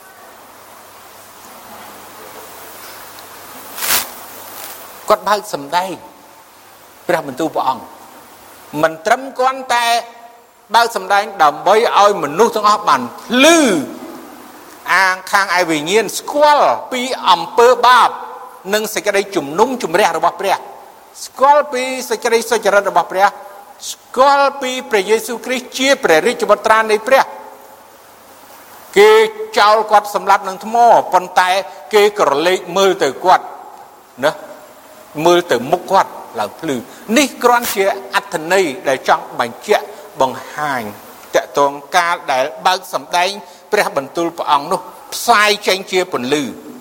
គាត់បើកសម្ដែងព្រះបន្ទូលព្រះអង្គមិនត្រឹមគ្រាន់តែបើកសម្ដែងដើម្បីឲ្យមនុស្សទាំងអស់បានភ្លឺអាងខាងឯវិញ្ញាណស្គាល់ពីអំពើបាបនិងសេចក្តីជំនុំជម្រះរបស់ព្រះស្គាល់ពីសេចក្តីសុចរិតរបស់ព្រះស្គាល់ពីព្រះយេស៊ូវគ្រីស្ទជាព្រះរាជបុត្រានៃព្រះគេចោលគាត់សម្លាប់នឹងថ្មប៉ុន្តែគេក្រឡេកមើលទៅគាត់ណាមើលទៅមុខគាត់ឡើងភ្លឺនេះគ្រាន់ជាអត្ថន័យដែលចង់បញ្ជាក់បង្ហាញតកតងការដែលបើកសម្ដែងព្រះបន្ទូលព្រះអង្គនោះផ្សាយចេញជាពន្លឺ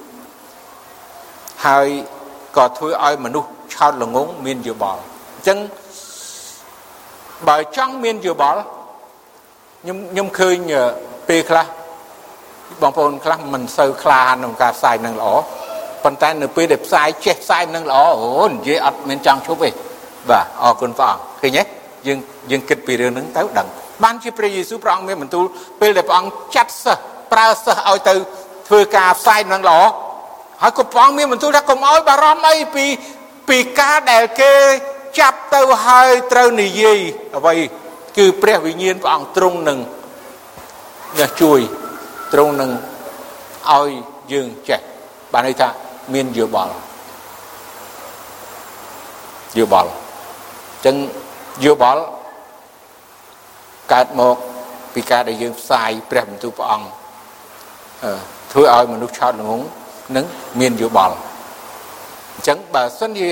ហើយក៏ធ្វើឲ្យមនុស្សឆោតល្ងង់មានយោបល់អញ្ចឹងបើចង់មានយោបល់ខ្ញុំខ្ញុំឃើញពេលខ្លះបងប្អូនខ្លះមិនសូវខ្លាក្នុងការផ្សាយនឹងល្អប៉ុន្តែនៅពេលដែលផ្សាយចេះផ្សាយនឹងល្អអូនិយាយអត់មានចង់ឈប់ទេបាទអរគុណព្រះអង្គឃើញទេយើងយើងគិតពីរឿងហ្នឹងទៅដឹងបានជាព្រះយេស៊ូវព្រះអង្គមានបន្ទូលពេលដែលព្រះអង្គចាត់សិស្សប្រើសិស្សឲ្យទៅធ្វើការផ្សាយនឹងល្អហើយក៏ព្រះអង្គមានបន្ទូលថាកុំឲ្យបារម្ភអីពីពីការដែលគេចាប់ទៅហើយត្រូវនិយាយអ្វីគឺព្រះវិញ្ញាណព្រះអង្គទ្រង់នឹងជួយទ្រង់នឹងឲ្យយើងចេះបានន័យថាមានយោបល់យោបល់អញ្ចឹងយោបល់កើតមកពីការដែលយើងផ្សាយព្រះបន្ទូលព្រះអង្គធ្វើឲ្យមនុស្សឆោតល្ងង់នឹងមានយោបល់អញ្ចឹងបើសិនជា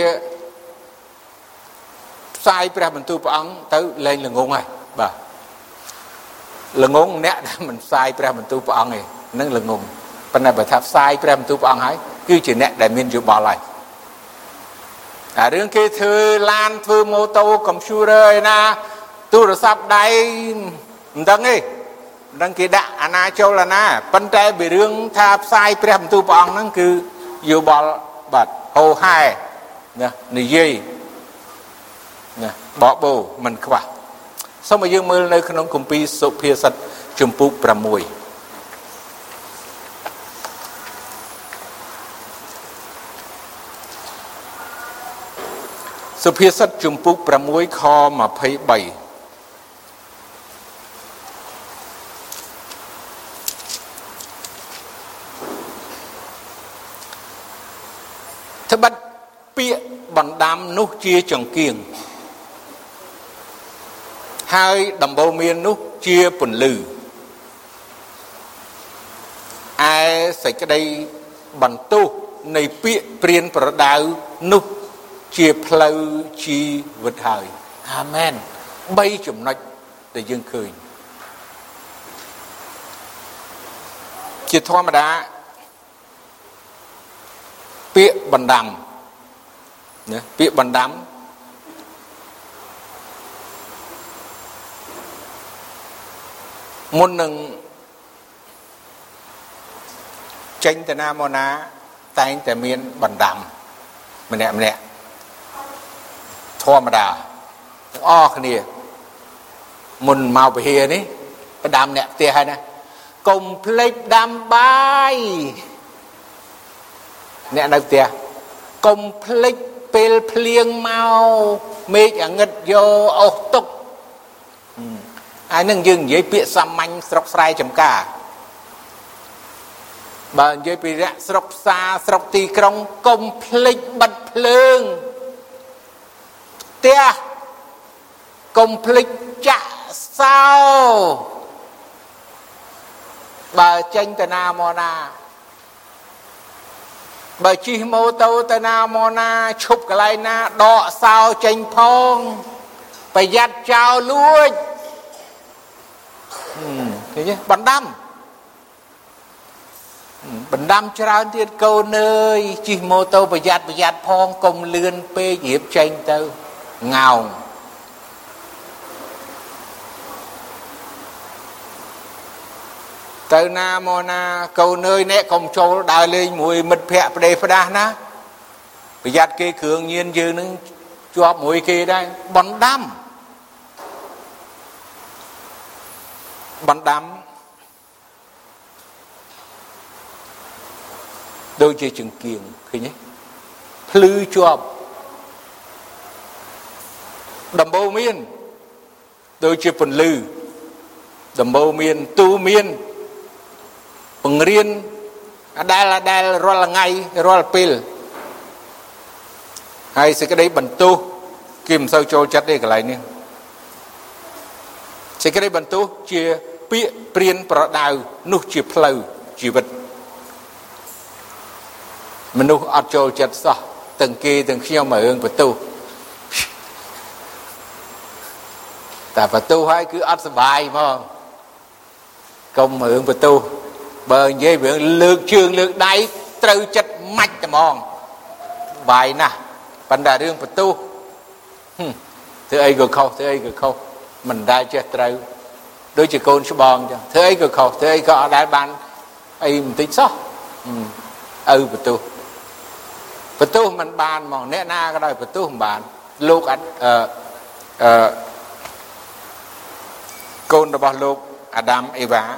ផ្សាយព្រះបន្ទូលព្រះអង្គទៅលែងល្ងង់ហើយបាទល្ងង់អ្នកដែលមិនផ្សាយព្រះបន្ទូលព្រះអង្គឯងនឹងល្ងង់ប៉ុន្តែបើថាផ្សាយព្រះបន្ទូលព្រះអង្គហើយគឺជាអ្នកដែលមានយោបល់ហើយអារឿងគេធ្វើឡានធ្វើម៉ូតូកុំព្យូទ័រឯណាទូរស័ព្ទដៃមិនដឹងទេមិនដឹងគេដាក់អាណាចូលអាណាប៉ុន្តែពីរឿងថាផ្សាយព្រះបន្ទូលព្រះអង្គហ្នឹងគឺយោបល់បាទហោហែណានិយាយណាបបោមិនខ្វះសូមឲ្យយើងមើលនៅក្នុងគម្ពីរសុភាសិតជំពូកប្រាំមួយសុភាសិតជំពូកប្រាំមួយខម្ភៃបីត្បិតពាក្យបណ្ដាំនោះជាចង្គៀងហើយដំបូន្មាននោះជាពន្លឺឯសេចក្តីបន្ទោសនៃពាក្យព្រានប្រដៅនោះជាផ្លូវជីវិតហើយអាមែនបីចំណុចដែលយើងឃើញជាធម្មតាពាក្យបណ្ដាំណាពាក្យបណ្ដាំមុននឹងចេញទៅណាមកណាតែងតែមានបណ្ដាំម្នាក់ម្នាក់ធម្មតាទាំងអស់គ្នាមុនមកពហិនេះបណ្ដាំអ្នកផ្ទះហើយណាកុំភ្លេចដាំបាយអ្នកនៅផ្ទះកុំភ្លេចពេលភ្លៀងមកមេឃអាងឹតយកអស់ទុកអានឹងយើងនិយាយពាក្យសាមញ្ញស្រុកស្រែចំការបើនិយាយពីរៈស្រុកផ្សារស្រុកទីក្រុងកុំភ្លេចបិទភ្លើងផ្ទះកុំភ្លេចចាក់សោបើចេញទៅណាមកណាបើជិះម៉ូតូទៅណាមកណាឈប់កន្លែងណាដកសោចេញផងប្រយ័ត្នចោលលួចឃើញទេបណ្ដាំបណ្ដាំច្រើនទៀតកូនអើយជិះម៉ូតូប្រយ័ត្នប្រយ័ត្នផងកុំលឿនពេករៀបចេញទៅងោងទៅណាមកណាកូនអើយអ្នកកុំចូលដើរលេងមួយមិត្តភ័ក្តិប្តេផ្ដាស់ណាប្រយ័ត្នគេគ្រឿងញៀនយើងនឹងជាប់មួយគេដែរបណ្ដាំបណ្ដាំដូចជាចង្គៀងឃើញទេភ្លឺជាប់ដំបូន្មានដូចជាពន្លឺដំបូន្មានទូមានបង្រៀនអដែលអដែលរាល់ថ្ងៃរាល់ពេលហើយសេចក្តីបន្ទោសគេមិនសូវចូលចិត្តទេកន្លែងនេះសេចក្តីបន្ទោសជាពាក្យព្រានប្រដៅនោះជាផ្លូវជីវិតមនុស្សអត់ចូលចិត្តសោះទាំងគេទាំងខ្ញុំមករឿងបន្ទោសតែបន្ទោសហើយគឺអត់សុបាយហ្មងកុំរឿងបន្ទោសបើនិយាយរឿងលើកជើងលើកដៃត្រូវចិត្តម៉ាច់តែហ្មងបាយណាស់ប៉ុន្តែរឿងបន្ទោសធ្វើអីក៏ខុសធ្វើអីក៏ខុសមិនដែលចេះត្រូវដូចជាកូនច្បងចឹងធ្វើអីក៏ខុសធ្វើអីក៏អត់ដែលបានអីបន្តិចសោះឪបន្ទោសបន្ទោសមិនបានហ្មងអ្នកណាក៏ដោយបន្ទោសមិនបានលោកអត់អឺអឺកូនរបស់លោកអាដាមអេវ៉ា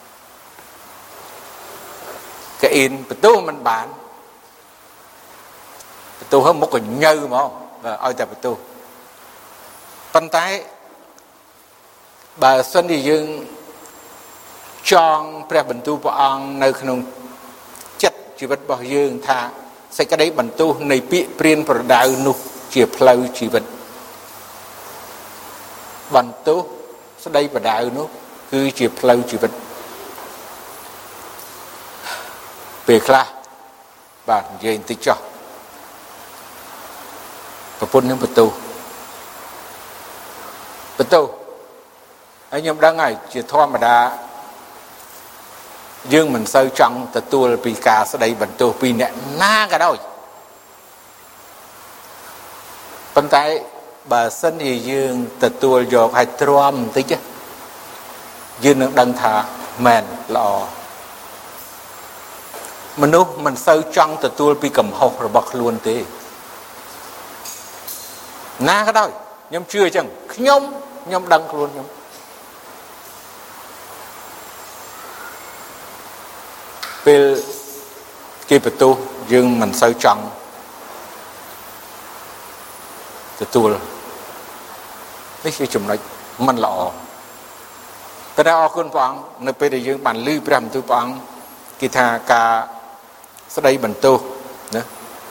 កអ៊ីនបន្ទោសមិនបានបន្ទោសហ្នឹងមុខកញើហ្មងឲ្យតែបន្ទោសប៉ុន្តែបើសិនជាយើងចង់ព្រះបន្ទូលព្រះអង្គនៅក្នុងចិត្តជីវិតរបស់យើងថាសេចក្តីបន្ទោសនៃពាក្យព្រានប្រដៅនោះជាផ្លូវជីវិតបន្ទោសស្តីប្រដៅនោះគឺជាផ្លូវជីវិតពេលខ្លះបាទនិយាយបន្តិចចុះប្រពន្ធខ្ញុំបន្ទោសបន្ទោសហើយខ្ញុំដឹងហើយជាធម្មតាយើងមិនសូវចង់ទទួលពីការស្ដីបន្ទោសពីអ្នកណាក៏ដោយប៉ុន្តែបើសិនជាយើងទទួលយកឲ្យទ្រាំបន្តិចយើងនឹងដឹងថាមែនល្អមនុស្សមិនសូវចង់ទទួលពីកំហុសរបស់ខ្លួនទេណាក៏ដោយខ្ញុំជឿអញ្ចឹងខ្ញុំខ្ញុំដឹងខ្លួនខ្ញុំពេលគេបន្ទោសយើងមិនសូវចង់ទទទួលនេះជាចំណុចមិនល្អតែអរគុណព្រះអង្គនៅពេលដែលយើងបានឮព្រះបន្ទូលព្រះអង្គគេថាការស្ដីបន្ទោសណា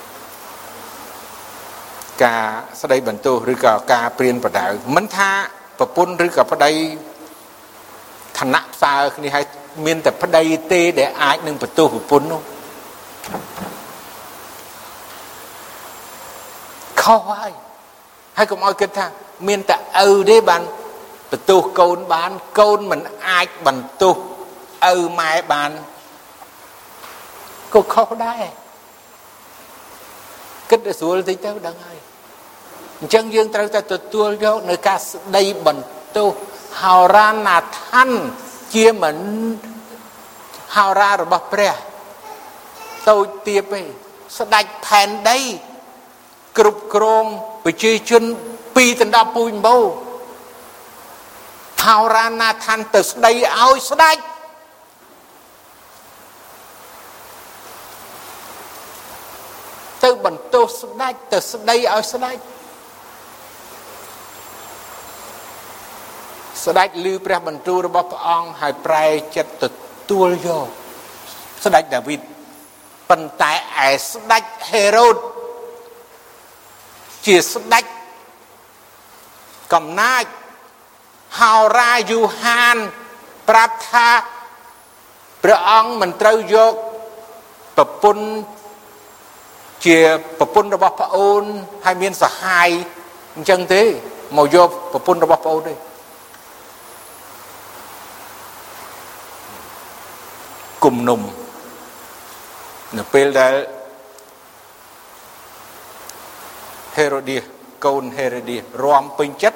ការស្ដីបន្ទោសឬក៏ការព្រានប្រដៅមិនថាប្រពន្ធឬក៏ប្តីឋានៈផ្សើរគ្នាហើយមានតែប្តីទេដែលអាចនឹងបន្ទោសប្រពន្ធនោះខុសហើយហើយកុំឲ្យគិតថាមានតែឪទេបានបន្ទោសកូនបានកូនមិនអាចបន្ទោសឪម៉ែបានក៏ខុសដែរគិតទៅស្រួលតិចទៅដឹងហើយអញ្ចឹងយើងត្រូវតែទទួលយកនៅការស្ដីបន្ទោសហោរាណាថន្នជាមិនហោរារបស់ព្រះតូចទាបទេស្ដេចផែនដីគ្រប់គ្រងប្រជាជនពីរដណ្ដប់ពូជអម្បូរហោរាណាថន្នទៅស្ដីឲ្យស្ដេចទៅបន្ទោសស្ដេចទៅស្ដីឲ្យស្ដេចស្ដេចឮព្រះបន្ទូលរបស់ព្រះអង្គហើយប្រែចិត្តទទួលយកស្ដេចដាវីតប៉ុន្តែឯស្ដេចហេរ៉ូតជាស្ដេចកំណាចហោរាយូហានប្រាប់ថាព្រះអង្គមិនត្រូវយកប្រពន្ធជាប្រពន្ធរបស់ប្អូនហើយមានសហាយអញ្ចឹងទេមកយកប្រពន្ធរបស់ប្អូនទេគុំនុំនៅពេលដែលហេរ៉ូឌៀសកូនហេរ៉ូឌៀសរាំពេញចិត្ត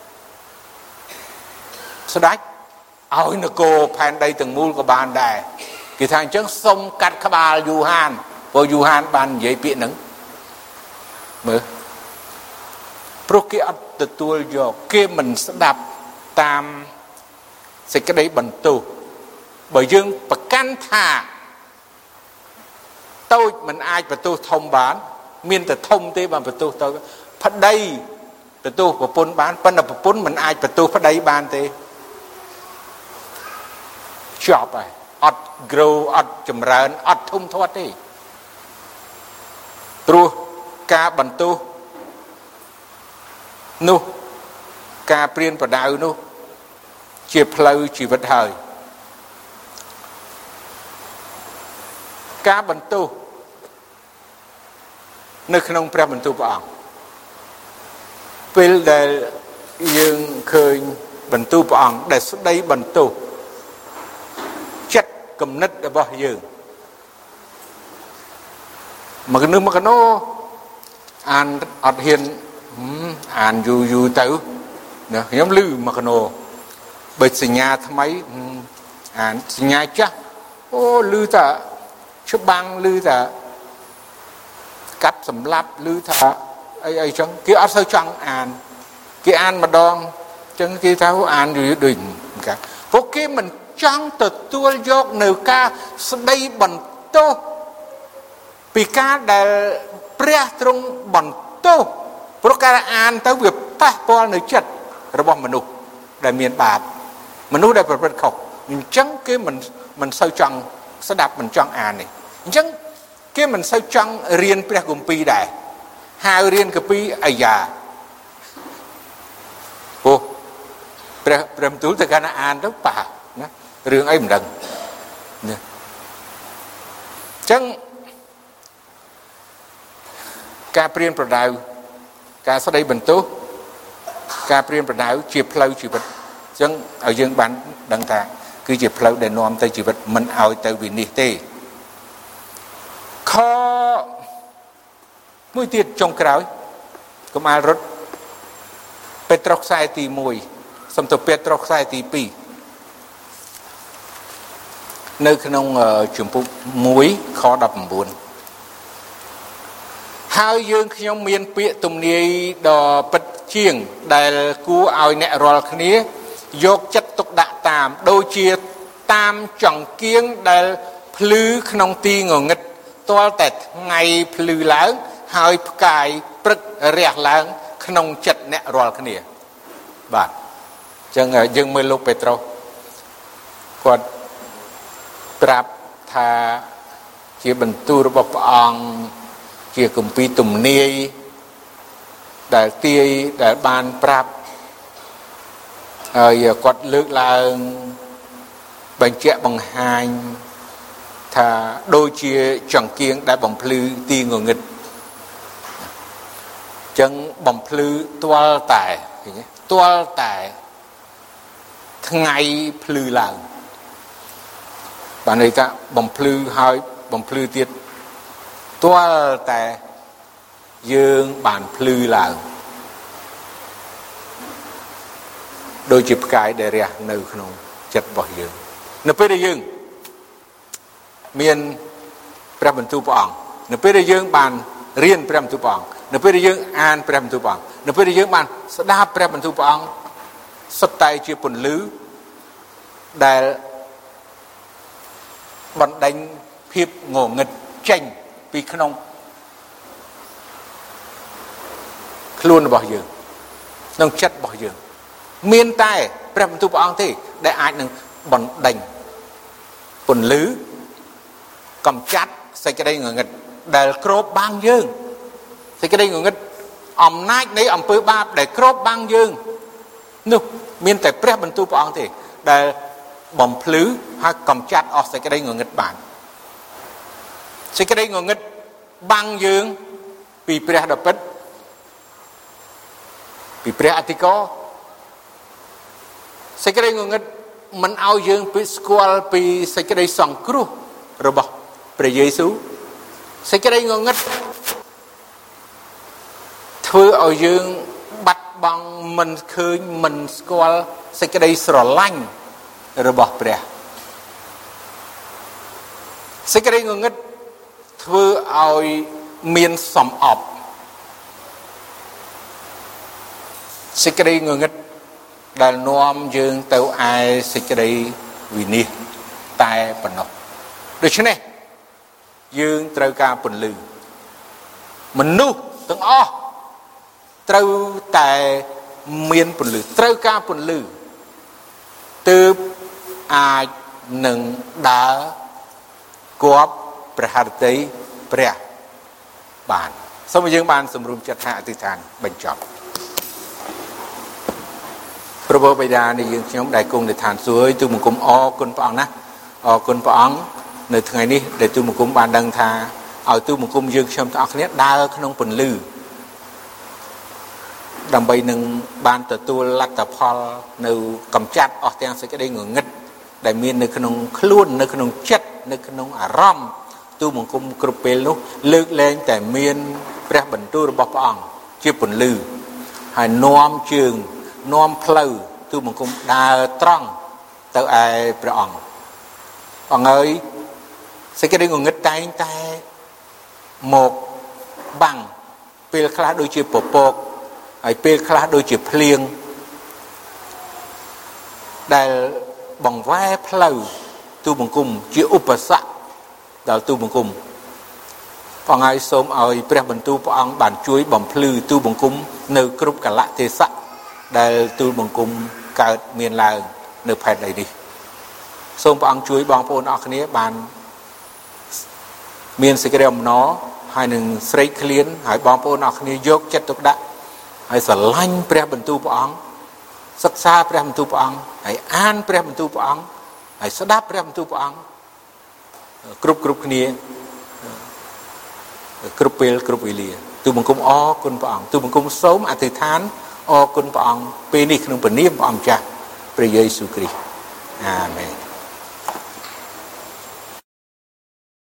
ស្ដេចឲ្យនគរផែនដីទាំងមូលក៏បានដែរគេថាអញ្ចឹងសុំកាត់ក្បាលយូហានព្រោះយូហានបាននិយាយពាក្យហ្នឹងមើលព្រោះគេអត់ទទួលយកគេមិនស្ដាប់តាមសេចក្តីបន្ទោសបើយើងប្រកាន់ថាតូចមិនអាចបន្ទោសធំបានមានតែធំទេបានបន្ទោសតូចប្តីបន្ទោសប្រពន្ធបានប៉ុន្តែប្រពន្ធមិនអាចបន្ទោសប្តីបានទេចប់ហើយអត់ grow អត់ចម្រើនអត់ធំធាត់ទេព្រោះការបន្ទោសនោះការព្រានប្រដៅនោះជាផ្លូវជីវិតហើយការបន្ទោសនៅក្នុងព្រះបន្ទូលព្រះអង្គពេលដែលយើងឃើញបន្ទូលព្រះអង្គដែលស្ដីបន្ទោសចិត្តគំនិតរបស់យើងមកនឹងមកណោអានអត់ហ៊ានអានយូរយូរទៅណាខ្ញុំឮមកណោបើសញ្ញាថ្មីអានសញ្ញាចាស់អូឮតាច្បាំងឮតាកាប់សម្លាប់ឮថាអីអីចឹងគេអត់សូវចង់អានគេអានម្ដងចឹងគេថាអានយូរដូចកាព្រោះគេមិនចង់ទទួលយកនៅការស្ដីបន្ទោសពីការដែលព្រះទ្រង់បន្ទោសព្រោះការអានទៅវាប៉ះពាល់នៅចិត្តរបស់មនុស្សដែលមានបាបមនុស្សដែលប្រព្រឹត្តខុសអញ្ចឹងគេមិនមិនសូវចង់ស្ដាប់មិនចង់អាននេះអញ្ចឹងគេមិនសូវចង់រៀនព្រះគម្ពីរដែរហៅរៀនគម្ពីរអាយ៉ាអូព្រះព្រះបន្ទូលទៅកាលណាអានទៅប៉ះណារឿងអីមិនដឹងណាអញ្ចឹងការព្រានប្រដៅការស្ដីបន្ទោសការព្រានប្រដៅជាផ្លូវជីវិតអញ្ចឹងឲ្យយើងបានដឹងថាគឺជាផ្លូវដែលនាំទៅជីវិតមិនឲ្យទៅវិនិច្ឆ័យទេខមួយទៀតចុងក្រោយកុំអាលរត់ពេត្រុសខ្សែទីមួយសំទៅពេត្រុសខ្សែទីពីរនៅក្នុងជំពូកមួយខដប់៩ហើយយើងខ្ញុំមានពាក្យទំនាយដ៏ពិតជាងដែលគួរឲ្យអ្នករាល់គ្នាយកចិត្តទុកដាក់តាមដូចជាតាមចង្គៀងដែលភ្លឺក្នុងទីងងឹតទាល់តែថ្ងៃភ្លឺឡើងហើយផ្កាយព្រឹករះឡើងក្នុងចិត្តអ្នករាល់គ្នាបាទអញ្ចឹងយើងមើលលោកពេត្រុសគាត់ប្រាប់ថាជាបន្ទូលរបស់ព្រះអង្គជាគម្ពីរទំនាយដែលទាយដែលបានប្រាប់ហើយគាត់លើកឡើងបញ្ជាក់បង្ហាញថាដូចជាចង្គៀងដែលបំភ្លឺទីងងឹតចឹងបំភ្លឺទាល់តែឃើញទេទាល់តែថ្ងៃភ្លឺឡើងបានន័យថាបំភ្លឺហើយបំភ្លឺទៀតទាល់តែយើងបានភ្លឺឡើងដូចជាផ្កាយដែលរះនៅក្នុងចិត្តរបស់យើងនៅពេលដែលយើងមានព្រះបន្ទូលព្រះអង្គនៅពេលដែលយើងបានរៀនព្រះបន្ទូលព្រះអង្គនៅពេលដែលយើងអានព្រះបន្ទូលព្រះអង្គនៅពេលដែលយើងបានស្ដាប់ព្រះបន្ទូលព្រះអង្គសុទ្ធតែជាពន្លឺដែលបណ្ដេញភាពងងឹតចេញពីក្នុងខ្លួនរបស់យើងក្នុងចិត្តរបស់យើងមានតែព្រះបន្ទូលព្រះអង្គទេដែលអាចនឹងបណ្ដេញពន្លឺកំចាត់សេចក្តីងងឹតដែលគ្របបាំងយើងសេចក្តីងងឹតអំណាចនៃអំពើបាបដែលគ្របបាំងយើងនោះមានតែព្រះបន្ទូលព្រះអង្គទេដែលបំភ្លឺហើយកំចាត់អស់សេចក្តីងងឹតបានសេចក្តីងងឹតបាំងយើងពីព្រះដ៏ពិតពីព្រះអធិការសេចក្តីងងឹតមិនឲ្យយើងពីស្គាល់ពីសេចក្តីសង្គ្រោះរបស់ព្រះយេស៊ូវសេចក្តីងងឹតធ្វើឲ្យយើងបាត់បង់មិនឃើញមិនស្គាល់សេចក្តីស្រឡាញ់របស់ព្រះសេចក្តីងងឹតធ្វើឲ្យមានសំអប់សេចក្តីងងឹតដែលនាំយើងទៅឯសេចក្តីវិនិច្ឆ័យតែប៉ុណ្ណោះដូច្នេះយើងត្រូវការពន្លឺមនុស្សទាំងអស់ត្រូវតែមានពន្លឺត្រូវការពន្លឺទើបអាចនឹងដើរគប់ព្រះハរតីព្រះបានសូមយើងបានសម្រុំចិត្តថាអធិដ្ឋានបញ្ចប់ព្រះបិតានៃយើងខ្ញុំដែលគង់នៅឋានសួគ៌ទូលបង្គំអរគុណព្រះអង្គណាអរគុណព្រះអង្គនៅថ្ងៃនេះដែលទូលបង្គំបានដឹងថាឲ្យទូលបង្គំយើងខ្ញុំទាំងអស់គ្នាដើរក្នុងពន្លឺដើម្បីនឹងបានទទួលលទ្ធផលនៅកំចាត់អស់ទាំងសេចក្តីងងឹតដែលមាននៅក្នុងខ្លួននៅក្នុងចិត្តនៅក្នុងអារម្មណ៍ទូលបង្គំគ្រប់ពេលនោះលើកលែងតែមានព្រះបន្ទូលរបស់ព្រះអង្គជាពន្លឺហើយនាំជើងនាំផ្លូវទូលបង្គំដើរត្រង់ទៅឯព្រះអង្គអង្គហើយសេចក្តីងងឹតតែងតែមកបាំងពេលខ្លះដូចជាពពកហើយពេលខ្លះដូចជាភ្លៀងដែលបង្វែរផ្លូវទូលបង្គំជាឧបសគ្គដល់ទូលបង្គំផងហើយសូមឲ្យព្រះបន្ទូលព្រះអង្គបានជួយបំភ្លឺទូលបង្គំនៅគ្រប់កលៈទេសៈដែលទូលបង្គំកើតមានឡើងនៅផែនដីនេះសូមព្រះអង្គជួយបងប្អូនអរគ្នាបានមានសេចក្តីអំណរហើយនឹងស្រេកឃ្លានហើយបងប្អូនអរគ្នាយកចិត្តទុកដាក់ហើយស្រឡាញ់ព្រះបន្ទូលព្រះអង្គសិក្សាព្រះបន្ទូលព្រះអង្គហើយអានព្រះបន្ទូលព្រះអង្គហើយស្ដាប់ព្រះបន្ទូលព្រះអង្គគ្រប់គ្រប់គ្នាគ្រប់ពេលគ្រប់វេលាទូលបង្គំអរគុណព្រះអង្គទូលបង្គំសូមអធិដ្ឋានអរគុណព្រះអង្គពេលនេះក្នុងព្រះនាមព្រះអង្គម្ចាស់ព្រះយេស៊ូវគ្រីស្ទអាមែន